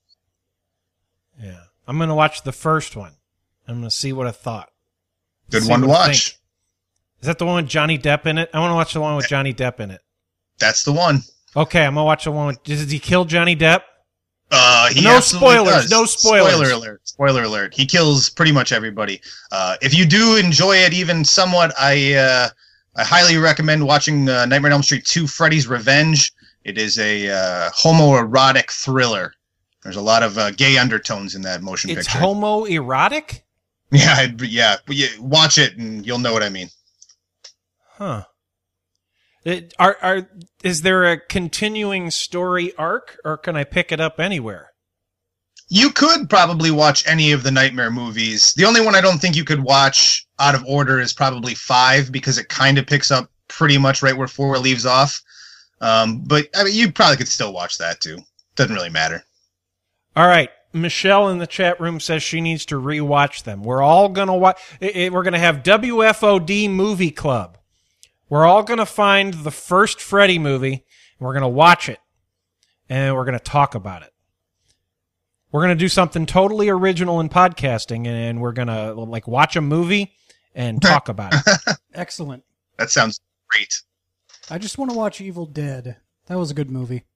Yeah. I'm going to watch the first one. I'm going to see what I thought. Good See one to what I watch. think. Is that the one with Johnny Depp in it? I want to watch the one with Johnny Depp in it. That's the one. Okay, I'm going to watch the one with... Does he kill Johnny Depp? Uh, he no absolutely spoilers. does. No spoilers. Spoiler alert. Spoiler alert. He kills pretty much everybody. Uh, if you do enjoy it even somewhat, I uh, I highly recommend watching uh, Nightmare on Elm Street two: Freddy's Revenge. It is a uh, homoerotic thriller. There's a lot of uh, gay undertones in that motion It's picture. homoerotic? Yeah, I'd- yeah, but yeah. Watch it and you'll know what I mean. Huh. It, are are is there a continuing story arc, or can I pick it up anywhere? You could probably watch any of the Nightmare movies. The only one I don't think you could watch out of order is probably five, because it kind of picks up pretty much right where four leaves off. Um, but I mean, you probably could still watch that too. Doesn't really matter. All right. Michelle in the chat room says she needs to rewatch them. We're all going to watch. We're going to have W F O D Movie Club. We're all going to find the first Freddy movie, and we're going to watch it, and we're going to talk about it. We're going to do something totally original in podcasting, and we're going to like watch a movie and talk about it. Excellent. That sounds great. I just want to watch Evil Dead. That was a good movie.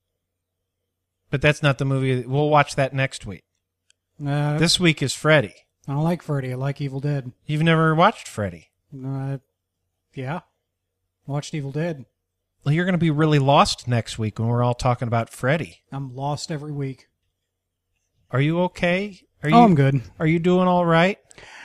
But that's not the movie. We'll watch that next week. Uh, This week is Freddy. I don't like Freddy. I like Evil Dead. You've never watched Freddy. Uh, yeah. Watched Evil Dead. Well, you're going to be really lost next week when we're all talking about Freddy. I'm lost every week. Are you okay? Are you, Oh, I'm good. Are you doing all right?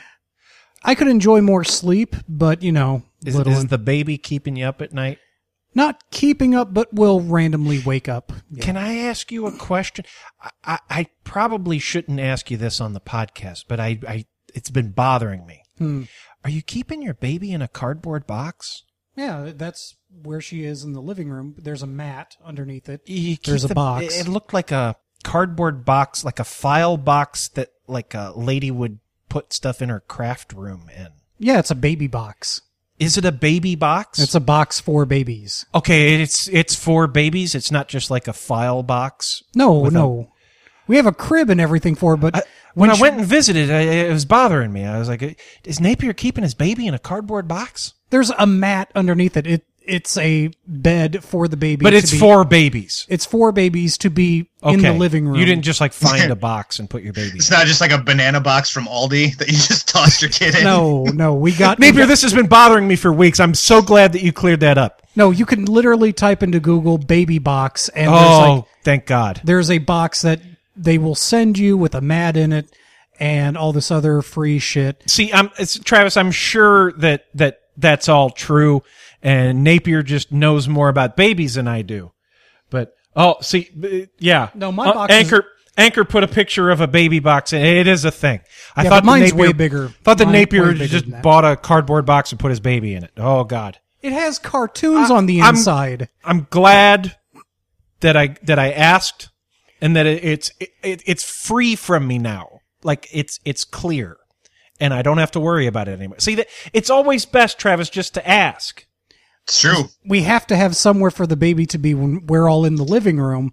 I could enjoy more sleep, but, you know, Is, little is the baby keeping you up at night? not keeping up, but will randomly wake up. Yeah. Can I ask you a question? I, I, I probably shouldn't ask you this on the podcast, but I, I it's been bothering me. Hmm. Are you keeping your baby in a cardboard box? Yeah, that's where she is in the living room. There's a mat underneath it. You keep There's a the- box. It looked like a cardboard box, like a file box that like a lady would put stuff in her craft room in. Yeah, it's a baby box. Is it a baby box? It's a box for babies. Okay, it's it's for babies. It's not just like a file box. No, with no. We have a crib and everything for it, but I, when I she- went and visited, I, it was bothering me. I was like, "Is Napier keeping his baby in a cardboard box?" there's a mat underneath it. It it's a bed for the baby. But to it's be- for babies. It's for babies to be Okay. in the living room. You didn't just like find a box and put your baby. It's not just like a banana box from Aldi that you just tossed your kid in. No, no, we got we Napier, got- this has been bothering me for weeks. I'm so glad that you cleared that up. No, you can literally type into Google baby box, and Oh, there's like thank God. there's a box that they will send you with a mat in it and all this other free shit. See, I'm it's, Travis. I'm sure that that that's all true, and Napier just knows more about babies than I do. But oh, see, b- yeah, No, my Uh, box is- Anchor Anchor put a picture of a baby box, and it is a thing. I Yeah, thought but mine's that Napier, way bigger. Thought that Mine- Napier way bigger just than that. bought a cardboard box and put his baby in it. Oh God. It has cartoons I- on the I'm- inside. I'm glad that I that I asked, and that it, it's it, it, it's free from me now. Like it's it's clear, and I don't have to worry about it anymore. See that it's always best, Travis, just to ask. It's true. We have to have somewhere for the baby to be when we're all in the living room.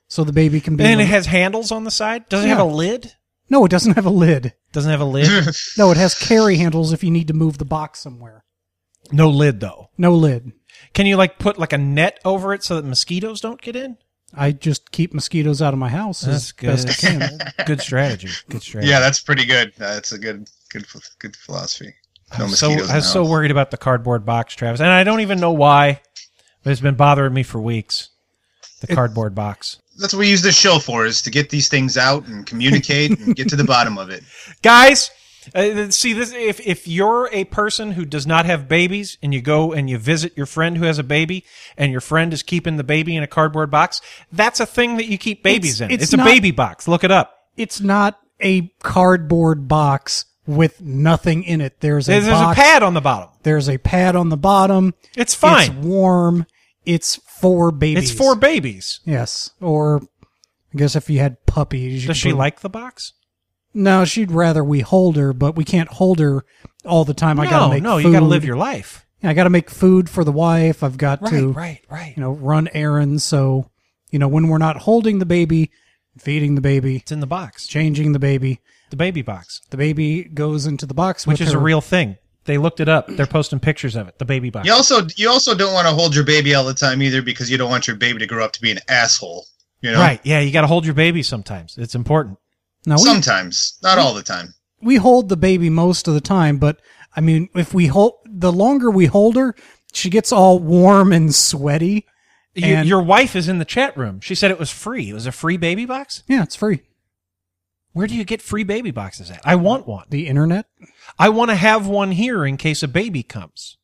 so the baby can be. And it in- has handles on the side? Does it Yeah. have a lid? No, it doesn't have a lid. Doesn't have a lid? No, it has carry handles if you need to move the box somewhere. No lid, though. No lid. Can you like put like a net over it so that mosquitoes don't get in? I just keep mosquitoes out of my house That's as good. best I can. Good strategy. Good strategy. Yeah, that's pretty good. That's a good, good, good philosophy. No I'm so, mosquitoes. I was so worried about the cardboard box, Travis, and I don't even know why, but it's been bothering me for weeks. The cardboard box. That's what we use this show for, is to get these things out and communicate and get to the bottom of it. Guys, uh, see this. If if you're a person who does not have babies and you go and you visit your friend who has a baby and your friend is keeping the baby in a cardboard box, that's a thing that you keep babies It's- in. it's It's, a not- baby box. Look it up. It's not a cardboard box with nothing in it. There's a There's, there's a box, pad on the bottom. There's a pad on the bottom. It's fine. It's warm. It's for babies. It's for babies. Yes. Or I guess if you had puppies. you Does could she put- like the box? No, she'd rather we hold her, but we can't hold her all the time. I No, gotta make no, food. you got to live your life. I got to make food for the wife. I've got Right, to, right, right. you know, run errands. So, you know, when we're not holding the baby, feeding the baby, It's in the box. changing the baby, The baby box, the baby goes into the box, which with is a her. real thing. They looked it up. They're posting pictures of it. The baby box. You also, you also don't want to hold your baby all the time either, because you don't want your baby to grow up to be an asshole. You know? Right. Yeah, you got to hold your baby sometimes. It's important. Now, we, Sometimes, not all the time. we hold the baby most of the time, but I mean, if we hold, the longer we hold her, she gets all warm and sweaty. You, And- your wife is in the chat room. She said it was free. It was a free baby box? Yeah, it's free. Where do you get free baby boxes at? I want one. The internet? I want to have one here in case a baby comes.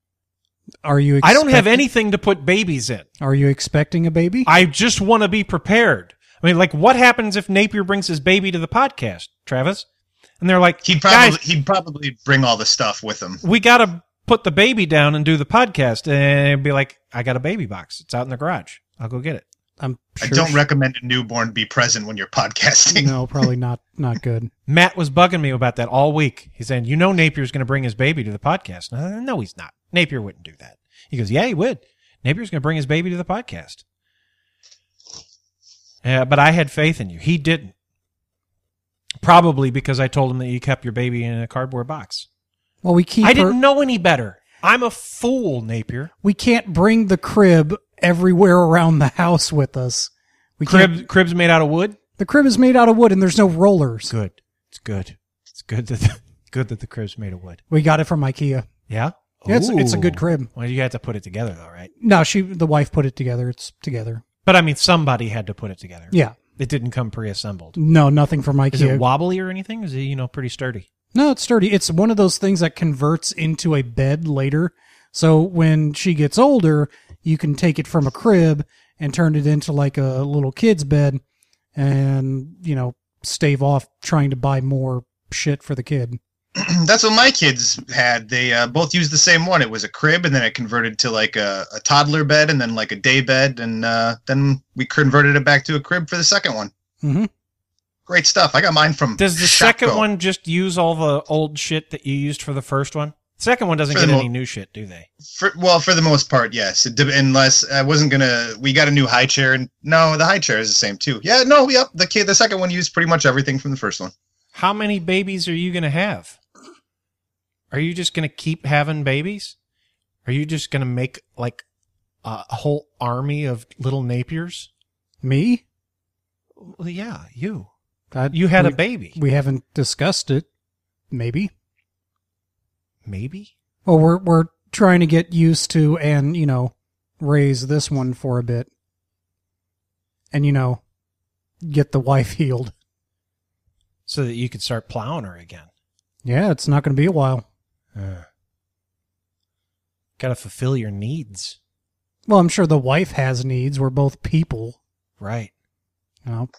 Are you? I don't have expecting- anything to put babies in. Are you expecting a baby? I just want to be prepared. I mean, like, what happens if Napier brings his baby to the podcast, Travis? And they're like, He'd probably, guys, he'd probably bring all the stuff with him. we got to put the baby down and do the podcast. And be like, I got a baby box. It's out in the garage. I'll go get it. I'm I sure don't she- recommend a newborn be present when you're podcasting. No, probably not. Not good. Matt was bugging me about that all week. He's saying, you know, Napier's going to bring his baby to the podcast. And I said, no, he's not. Napier wouldn't do that. He goes, yeah, he would. Napier's going to bring his baby to the podcast. Yeah, but I had faith in you. He didn't. Probably because I told him that you kept your baby in a cardboard box. Well, we keep. I her- didn't know any better. I'm a fool, Napier. We can't bring the crib everywhere around the house with us. We Crib, can't. crib's made out of wood? The crib is made out of wood, and there's no rollers. Good. It's good. It's good that the, good that the crib's made of wood. We got it from IKEA. Yeah? Yeah, it's, it's a Ooh. good crib. Well, you had to put it together, though, right? No, she, the wife, put it together. It's together. But I mean, somebody had to put it together. Yeah. It didn't come pre-assembled. No, nothing from IKEA. Is it wobbly or anything? Is it, you know, pretty sturdy? No, it's sturdy. It's one of those things that converts into a bed later. So when she gets older, you can take it from a crib and turn it into like a little kid's bed and, you know, stave off trying to buy more shit for the kid. That's what my kids had. They uh, both used the same one. It was a crib, and then it converted to like a, a toddler bed, and then like a day bed, and uh, then we converted it back to a crib for the second one. Mm-hmm. Great stuff. I got mine from Does the Shopko. second one just use all the old shit that you used for the first one? The second one doesn't For get the mo- any new shit, do they? For, well, for the most part, yes. It, de- unless I wasn't gonna, we got a new high chair, and no, the high chair is the same too. Yeah, no, yep. The kid, the second one used pretty much everything from the first one. How many babies are you going to have? Are you just going to keep having babies? Are you just going to make like a whole army of little Napiers? Me? Well, yeah, you. I, You had a we- baby. We haven't discussed it. Maybe. Maybe? Well, we're we're trying to get used to and, you know, raise this one for a bit. And, you know, get the wife healed. So that you could start plowing her again. Yeah, it's not going to be a while. Uh, Got to fulfill your needs. Well, I'm sure the wife has needs. We're both people. Right. You know?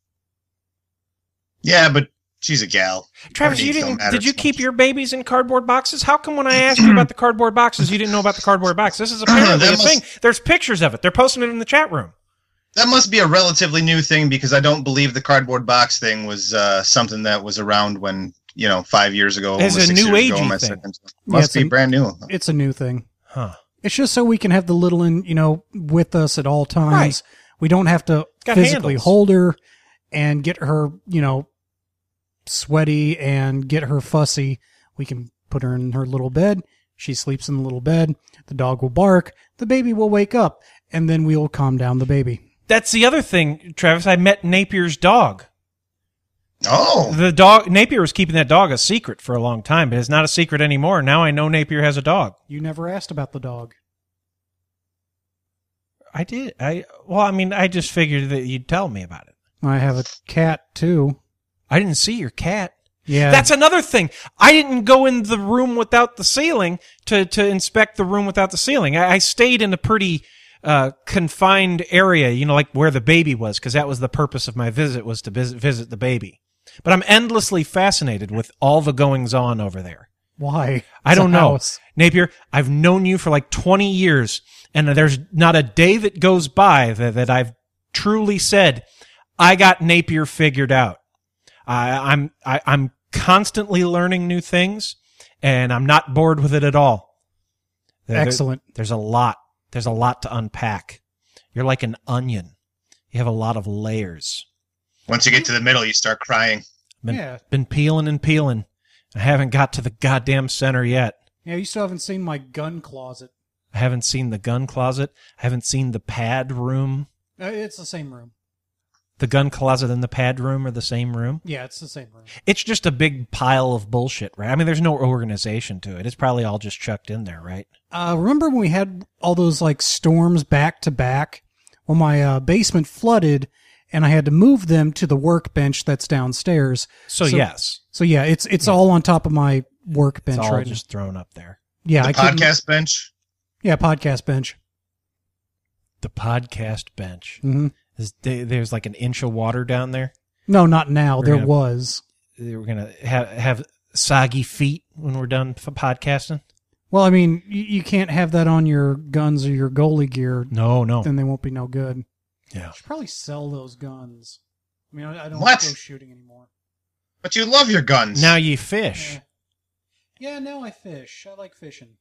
Yeah, but she's a gal. Travis, Her you needs don't didn't. matter Did you so keep much. your babies in cardboard boxes? How come when I asked you about the cardboard boxes, you didn't know about the cardboard box? This is apparently That a must- thing. There's pictures of it. They're posting it in the chat room. That must be a relatively new thing, because I don't believe the cardboard box thing was uh, something that was around when, you know, five years ago. It's almost a six new years ago, agey my thing. second- Yeah, Must it's be a- brand new. It's a new thing. Huh. It's just so we can have the little one, you know, with us at all times. Right. We don't have to Got physically handles. hold her and get her, you know, sweaty and get her fussy, we can put her in her little bed. She sleeps in the little bed. The dog will bark. The baby will wake up, and then we'll calm down the baby. That's the other thing, Travis. I met Napier's dog. Oh. The dog, Napier was keeping that dog a secret for a long time, but it's not a secret anymore. Now I know Napier has a dog. You never asked about the dog. I did. I Well, I mean, I just figured that you'd tell me about it. I have a cat, too. I didn't see your cat. Yeah. That's another thing. I didn't go in the room without the ceiling to, to inspect the room without the ceiling. I, I stayed in a pretty uh, confined area, you know, like where the baby was, because that was the purpose of my visit, was to visit, visit the baby. But I'm endlessly fascinated with all the goings-on over there. Why? I It's don't a know. house. Napier, I've known you for like twenty years, and there's not a day that goes by that, that I've truly said, I got Napier figured out. I, I'm I, I'm constantly learning new things, and I'm not bored with it at all. There- Excellent. there- there's a lot. There's a lot to unpack. You're like an onion. You have a lot of layers. Once you get to the middle, you start crying. Been, Yeah. been peeling and peeling. I haven't got to the goddamn center yet. Yeah, you still haven't seen my gun closet. I haven't seen the gun closet. I haven't seen the pad room. Uh, it's the same room. The gun closet and the pad room are the same room. Yeah, it's the same room. It's just a big pile of bullshit, right? I mean, there's no organization to it. It's probably all just chucked in there, right? Uh, remember when we had all those like storms back to back? When my uh, basement flooded and I had to move them to the workbench that's downstairs. So, yes. So yeah, it's it's Yeah. all on top of my workbench It's all right just thrown up there. now. Yeah, the I couldn't- podcast bench. Yeah, podcast bench. The podcast bench. Mhm. Is there- There's like an inch of water down there. No, not now. We're there gonna- was. We're going to have, have soggy feet when we're done f- podcasting. Well, I mean, you, you can't have that on your guns or your goalie gear. No, no. Then they won't be no good. Yeah. Should probably sell those guns. I mean, I, I don't What? go shooting anymore. But you love your guns. Now you fish. Yeah. Yeah, now I fish. I like fishing.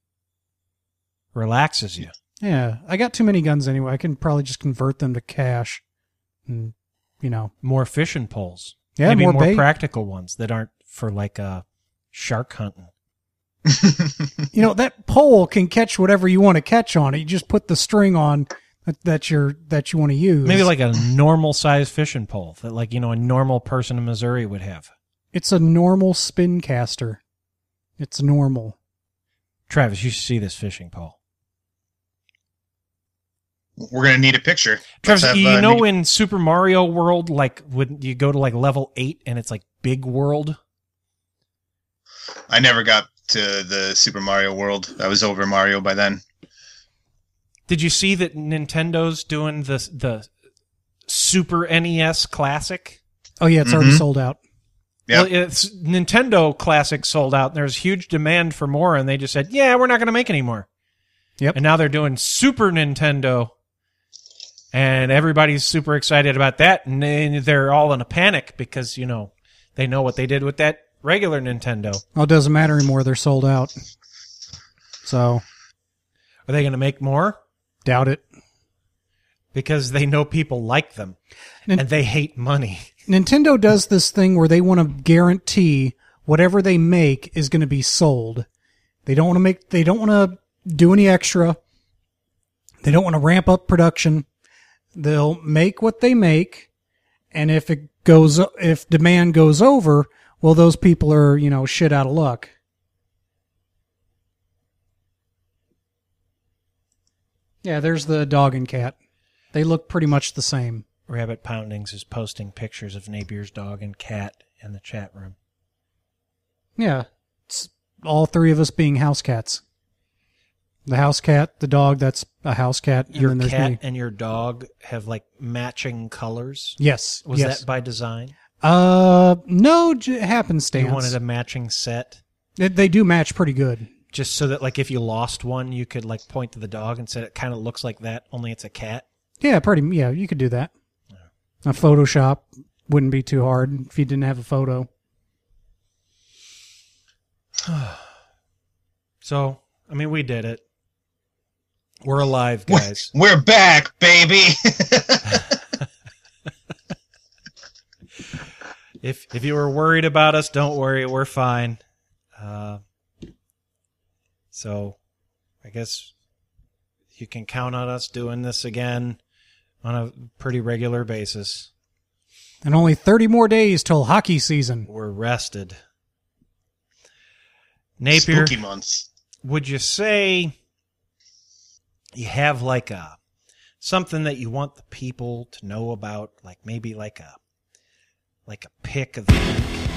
Relaxes you. Yeah, I got too many guns anyway. I can probably just convert them to cash. And, you know. More fishing poles. Yeah, Maybe more more, bait. practical ones that aren't for like uh, shark hunting. You know, that pole can catch whatever you want to catch on it. You just put the string on that, that you're that you want to use. Maybe like a normal size fishing pole that, like, you know, a normal person in Missouri would have. It's a normal spin caster. It's normal. Travis, you should see this fishing pole. We're gonna need a picture. Travis, Let's have, you uh, know need- in Super Mario World, like when you go to like level eight and it's like Big World? I never got to the Super Mario World. I was over Mario by then. Did you see that Nintendo's doing the the Super N E S Classic? Oh yeah, it's already Mhm. sold out. Yep. Well, it's Nintendo Classic sold out. And there's huge demand for more, and they just said, "Yeah, we're not going to make any more." Yep. And now they're doing Super Nintendo, and everybody's super excited about that. And then they're all in a panic because, you know, they know what they did with that regular Nintendo. Oh, it doesn't matter anymore. They're sold out. So, are they going to make more? Doubt it. Because they know people like them, Nin- and they hate money. Nintendo does this thing where they want to guarantee whatever they make is going to be sold. They don't want to make. They don't want to do any extra. They don't want to ramp up production. They'll make what they make, and if it goes, if demand goes over, well, those people are, you know, shit out of luck. Yeah, there's the dog and cat. They look pretty much the same. Rabbit Poundings is posting pictures of Napier's dog and cat in the chat room. Yeah, it's all three of us being house cats. The house cat, the dog, that's a house cat, and Your then there's cat me. and your dog have like matching colors? Yes. Was yes. that by design? Uh, no, j- happenstance. You wanted a matching set? They, they do match pretty good. Just so that, like, if you lost one, you could, like, point to the dog and say it kind of looks like that, only it's a cat? Yeah, pretty. Yeah, you could do that. A Photoshop wouldn't be too hard if you didn't have a photo. So, I mean, we did it. We're alive, guys. We're back, baby. If if you were worried about us, don't worry, we're fine. Uh, so, I guess you can count on us doing this again on a pretty regular basis. And only thirty more days till hockey season. We're rested. Napier, Spooky months. Would you say you have like a something that you want the people to know about, like maybe like a like a pick of the week?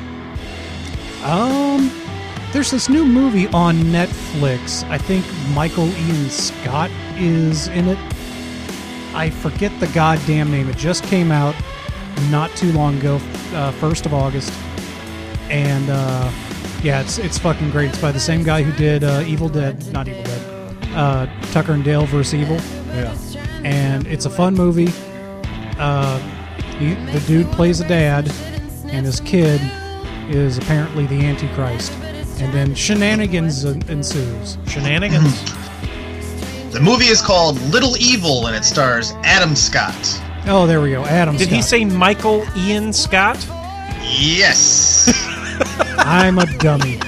Um, there's this new movie on Netflix. I think Michael Ian Scott is in it. I forget the goddamn name. It just came out not too long ago, uh, first of August. And, uh, yeah, it's it's fucking great. It's by the same guy who did uh, Evil Dead, not Evil Dead, uh, Tucker and Dale versus Evil. Yeah. And it's a fun movie. Uh, he, the dude plays a dad, and his kid is apparently the Antichrist. And then shenanigans ensues. Shenanigans? The movie is called Little Evil, and it stars Adam Scott. Oh, there we go. Adam Did Scott. he say Michael Ian Scott? Yes. I'm a dummy.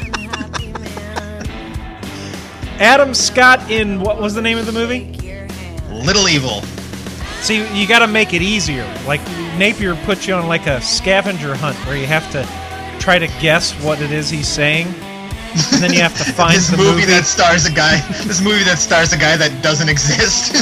Adam Scott in, what was the name of the movie? Little Evil. See, you got to make it easier. Like, Napier puts you on like a scavenger hunt where you have to try to guess what it is he's saying. And then you have to find this the movie, movie that stars a guy. This movie that stars a guy that doesn't exist.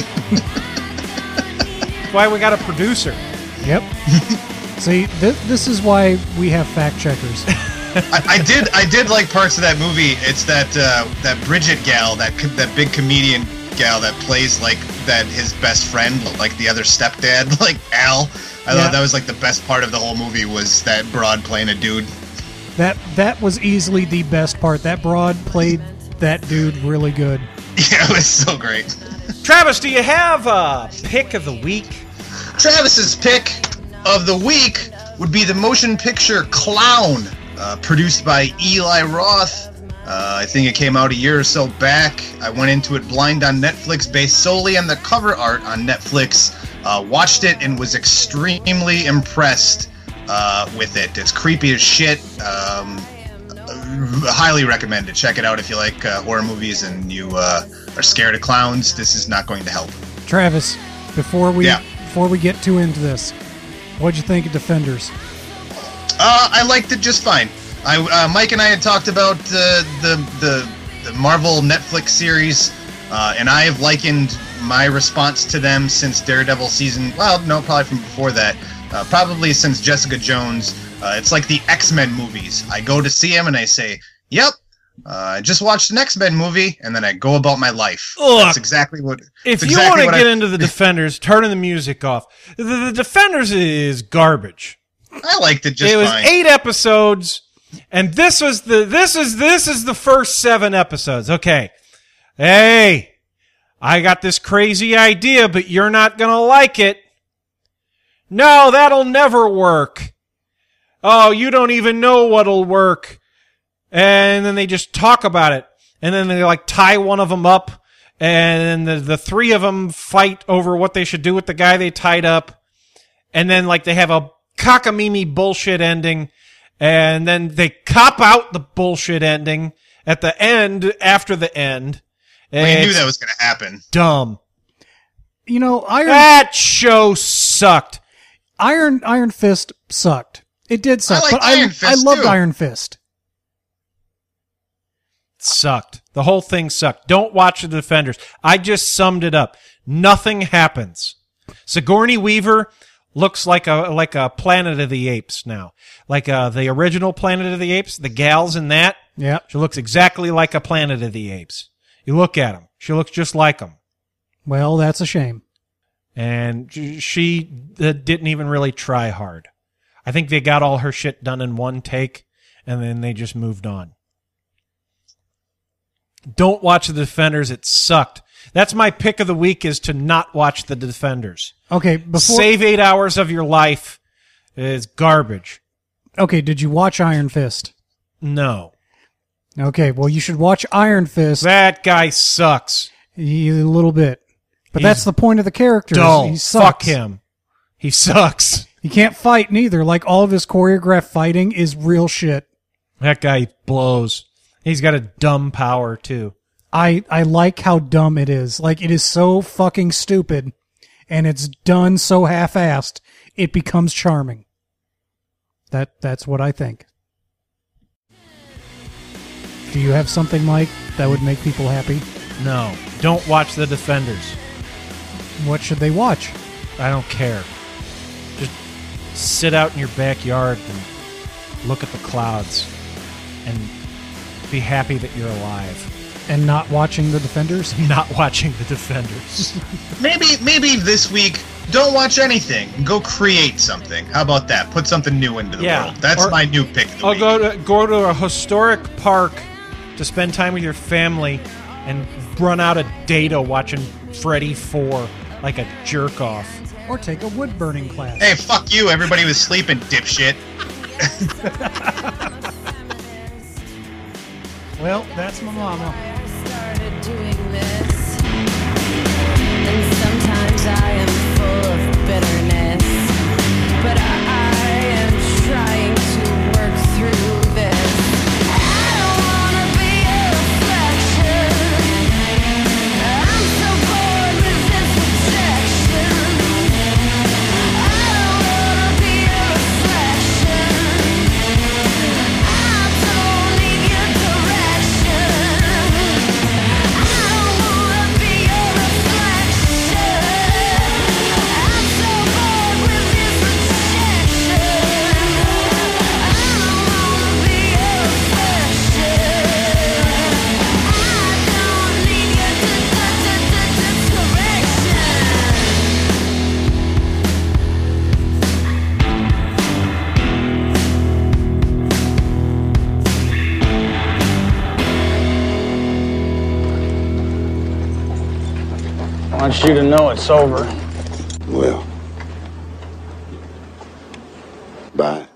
That's why we got a producer. Yep. See, th- this is why we have fact checkers. I, I did. I did like parts of that movie. It's that uh, that Bridget gal, that co- that big comedian gal that plays like that his best friend, like the other stepdad, like Al. I Yeah. thought that was like the best part of the whole movie was that broad playing a dude. That that was easily the best part. That broad played that dude really good. Yeah, it was so great. Travis, do you have a pick of the week? Travis's pick of the week would be the motion picture Clown, uh, produced by Eli Roth. Uh, I think it came out a year or so back. I went into it blind on Netflix, based solely on the cover art on Netflix. Uh, watched it and was extremely impressed uh, with it. It's creepy as shit. Um, highly recommend it. Check it out if you like uh, horror movies and you uh, are scared of clowns. This is not going to help. Travis, before we Yeah. before we get too into this, what'd you think of Defenders? Uh, I liked it just fine. I, uh, Mike and I had talked about uh, the, the the Marvel Netflix series, uh, and I have likened my response to them since Daredevil season. Well, no, probably from before that. Uh, probably since Jessica Jones. Uh, it's like the X-Men movies. I go to see them and I say, "Yep, uh, I just watched an X-Men movie," and then I go about my life. Look, That's exactly what. If that's you exactly want to what get I, into the Defenders, turning the music off. The, the Defenders is garbage. I liked it just It was fine. eight episodes, and this was the this is this is the first seven episodes. Okay, hey, I got this crazy idea, but you're not gonna like it. No, that'll never work. Oh, you don't even know what'll work. And then they just talk about it, and then they like tie one of them up, and the the three of them fight over what they should do with the guy they tied up, and then like they have a cockamamie bullshit ending, and then they cop out the bullshit ending at the end after the end. Well, you knew It's that was going to happen. dumb. You know, Iron That show sucked. Iron Iron Fist sucked. It did suck, I liked but Iron I Fist, I loved too. Iron Fist. Sucked. The whole thing sucked. Don't watch the Defenders. I just summed it up. Nothing happens. Sigourney Weaver looks like a like a Planet of the Apes now. Like uh, the original Planet of the Apes, the gals in that. Yeah. She looks exactly like a Planet of the Apes. You look at them. She looks just like them. Well, that's a shame. And she uh, didn't even really try hard. I think they got all her shit done in one take, and then they just moved on. Don't watch the Defenders. It sucked. That's my pick of the week, is to not watch the Defenders. Okay, before Save eight hours of your life is garbage. Okay, did you watch Iron Fist? No. Okay, well, you should watch Iron Fist. That guy sucks. A little bit. But He's that's the point of the character. Dull. He sucks. Fuck him. He sucks. He can't fight neither. Like, all of his choreographed fighting is real shit. That guy blows. He's got a dumb power, too. I, I like how dumb it is. Like, it is so fucking stupid, and it's done so half-assed, it becomes charming. That That's what I think. Do you have something, Mike, that would make people happy? No. Don't watch The Defenders. What should they watch? I don't care. Just sit out in your backyard and look at the clouds and be happy that you're alive. And not watching The Defenders? Not watching The Defenders. Maybe maybe this week, don't watch anything. Go create something. How about that? Put something new into the Yeah. world. That's Or- my new pick of the I'll week. go to go to a historic park to spend time with your family and run out of data watching Freddy four like a jerk off. Or take a wood burning class. Hey, fuck you. Everybody was sleeping, dipshit. Well, that's my mama. Started doing this, and sometimes I am full of bitterness, but I, I am trying to work through this. I don't wanna be a reflection. I'm so bored with this rejection. I don't wanna be a reflection. I don't need your direction. I don't wanna be a reflection. I'm so bored with this rejection. I don't wanna be a reflection. I don't need your I want you to know it's over. Well, bye.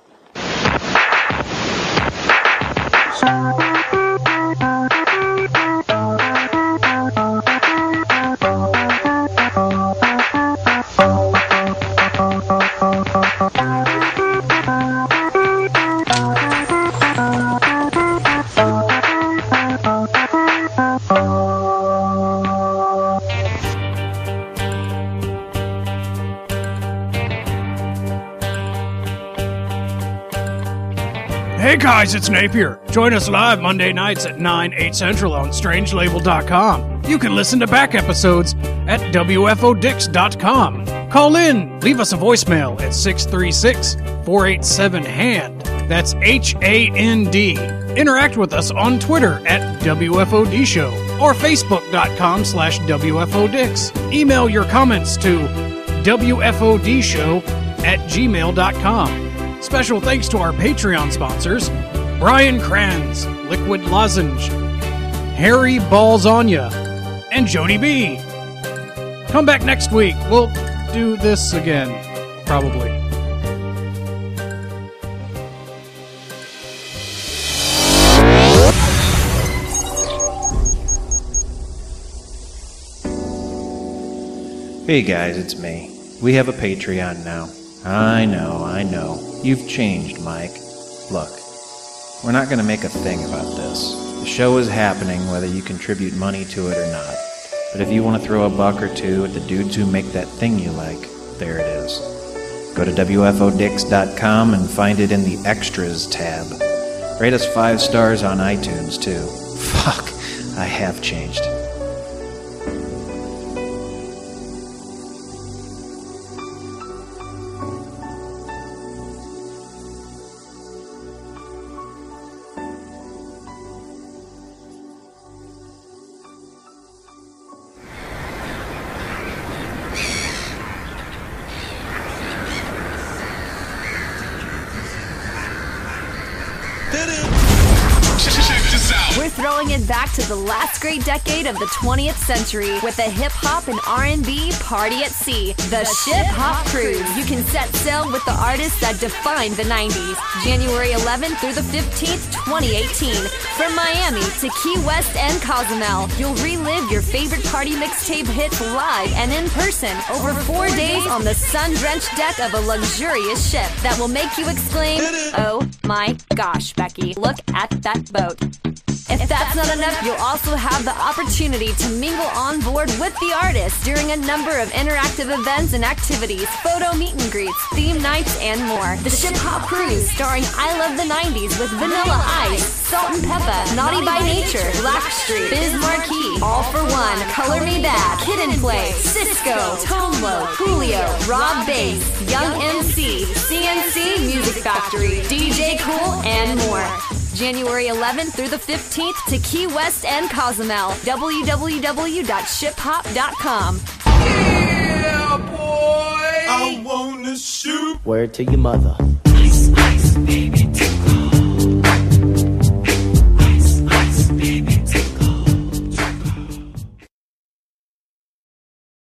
Hey guys, it's Napier. Join us live Monday nights at nine, eight central on strange label dot com. You can listen to back episodes at W F O Dix dot com. Call in, leave us a voicemail at six three six, four eight seven, HAND. That's H A N D. Interact with us on Twitter at W F O D Show or Facebook.com slash WFODix. Email your comments to W F O D Show at gmail dot com. Special thanks to our Patreon sponsors, Brian Kranz, Liquid Lozenge, Harry Balzania, and Jody B. Come back next week. We'll do this again, probably. Hey guys, it's me. We have a Patreon now. I know, I know. You've changed, Mike. Look, we're not going to make a thing about this. The show is happening whether you contribute money to it or not. But if you want to throw a buck or two at the dudes who make that thing you like, there it is. Go to W F O Dix dot com and find it in the Extras tab. Rate us five stars on iTunes, too. Fuck, I have changed. Check this out. We're throwing it back to the last great decade of the twentieth century with a hip-hop and R and B party at sea. The Ship Hop Cruise. You can set sail with the artists that defined the nineties. January eleventh through the fifteenth, twenty eighteen. From Miami to Key West and Cozumel, you'll relive your favorite party mixtape hits live and in person over four days on the sun-drenched deck of a luxurious ship that will make you exclaim, "Oh my gosh, Becky, look at that boat." If that's not enough, you'll also have the opportunity to mingle on board with the artists during a number of interactive events and activities, photo meet and greets, theme nights, and more. The Ship Hop Cruise, starring I Love the nineties with Vanilla Ice, Salt and Peppa, Naughty by Nature, Blackstreet, Biz Marquee, All for One, Color Me Back, Kid and Play, Cisco, Tone Low, Julio, Rob Bass, Young M C, C N C Music Factory, D J Cool, and more. January eleventh through the fifteenth to Key West and Cozumel. w w w dot ship hop dot com. Yeah, boy! I wanna shoot. Word to your mother. Ice, ice, baby,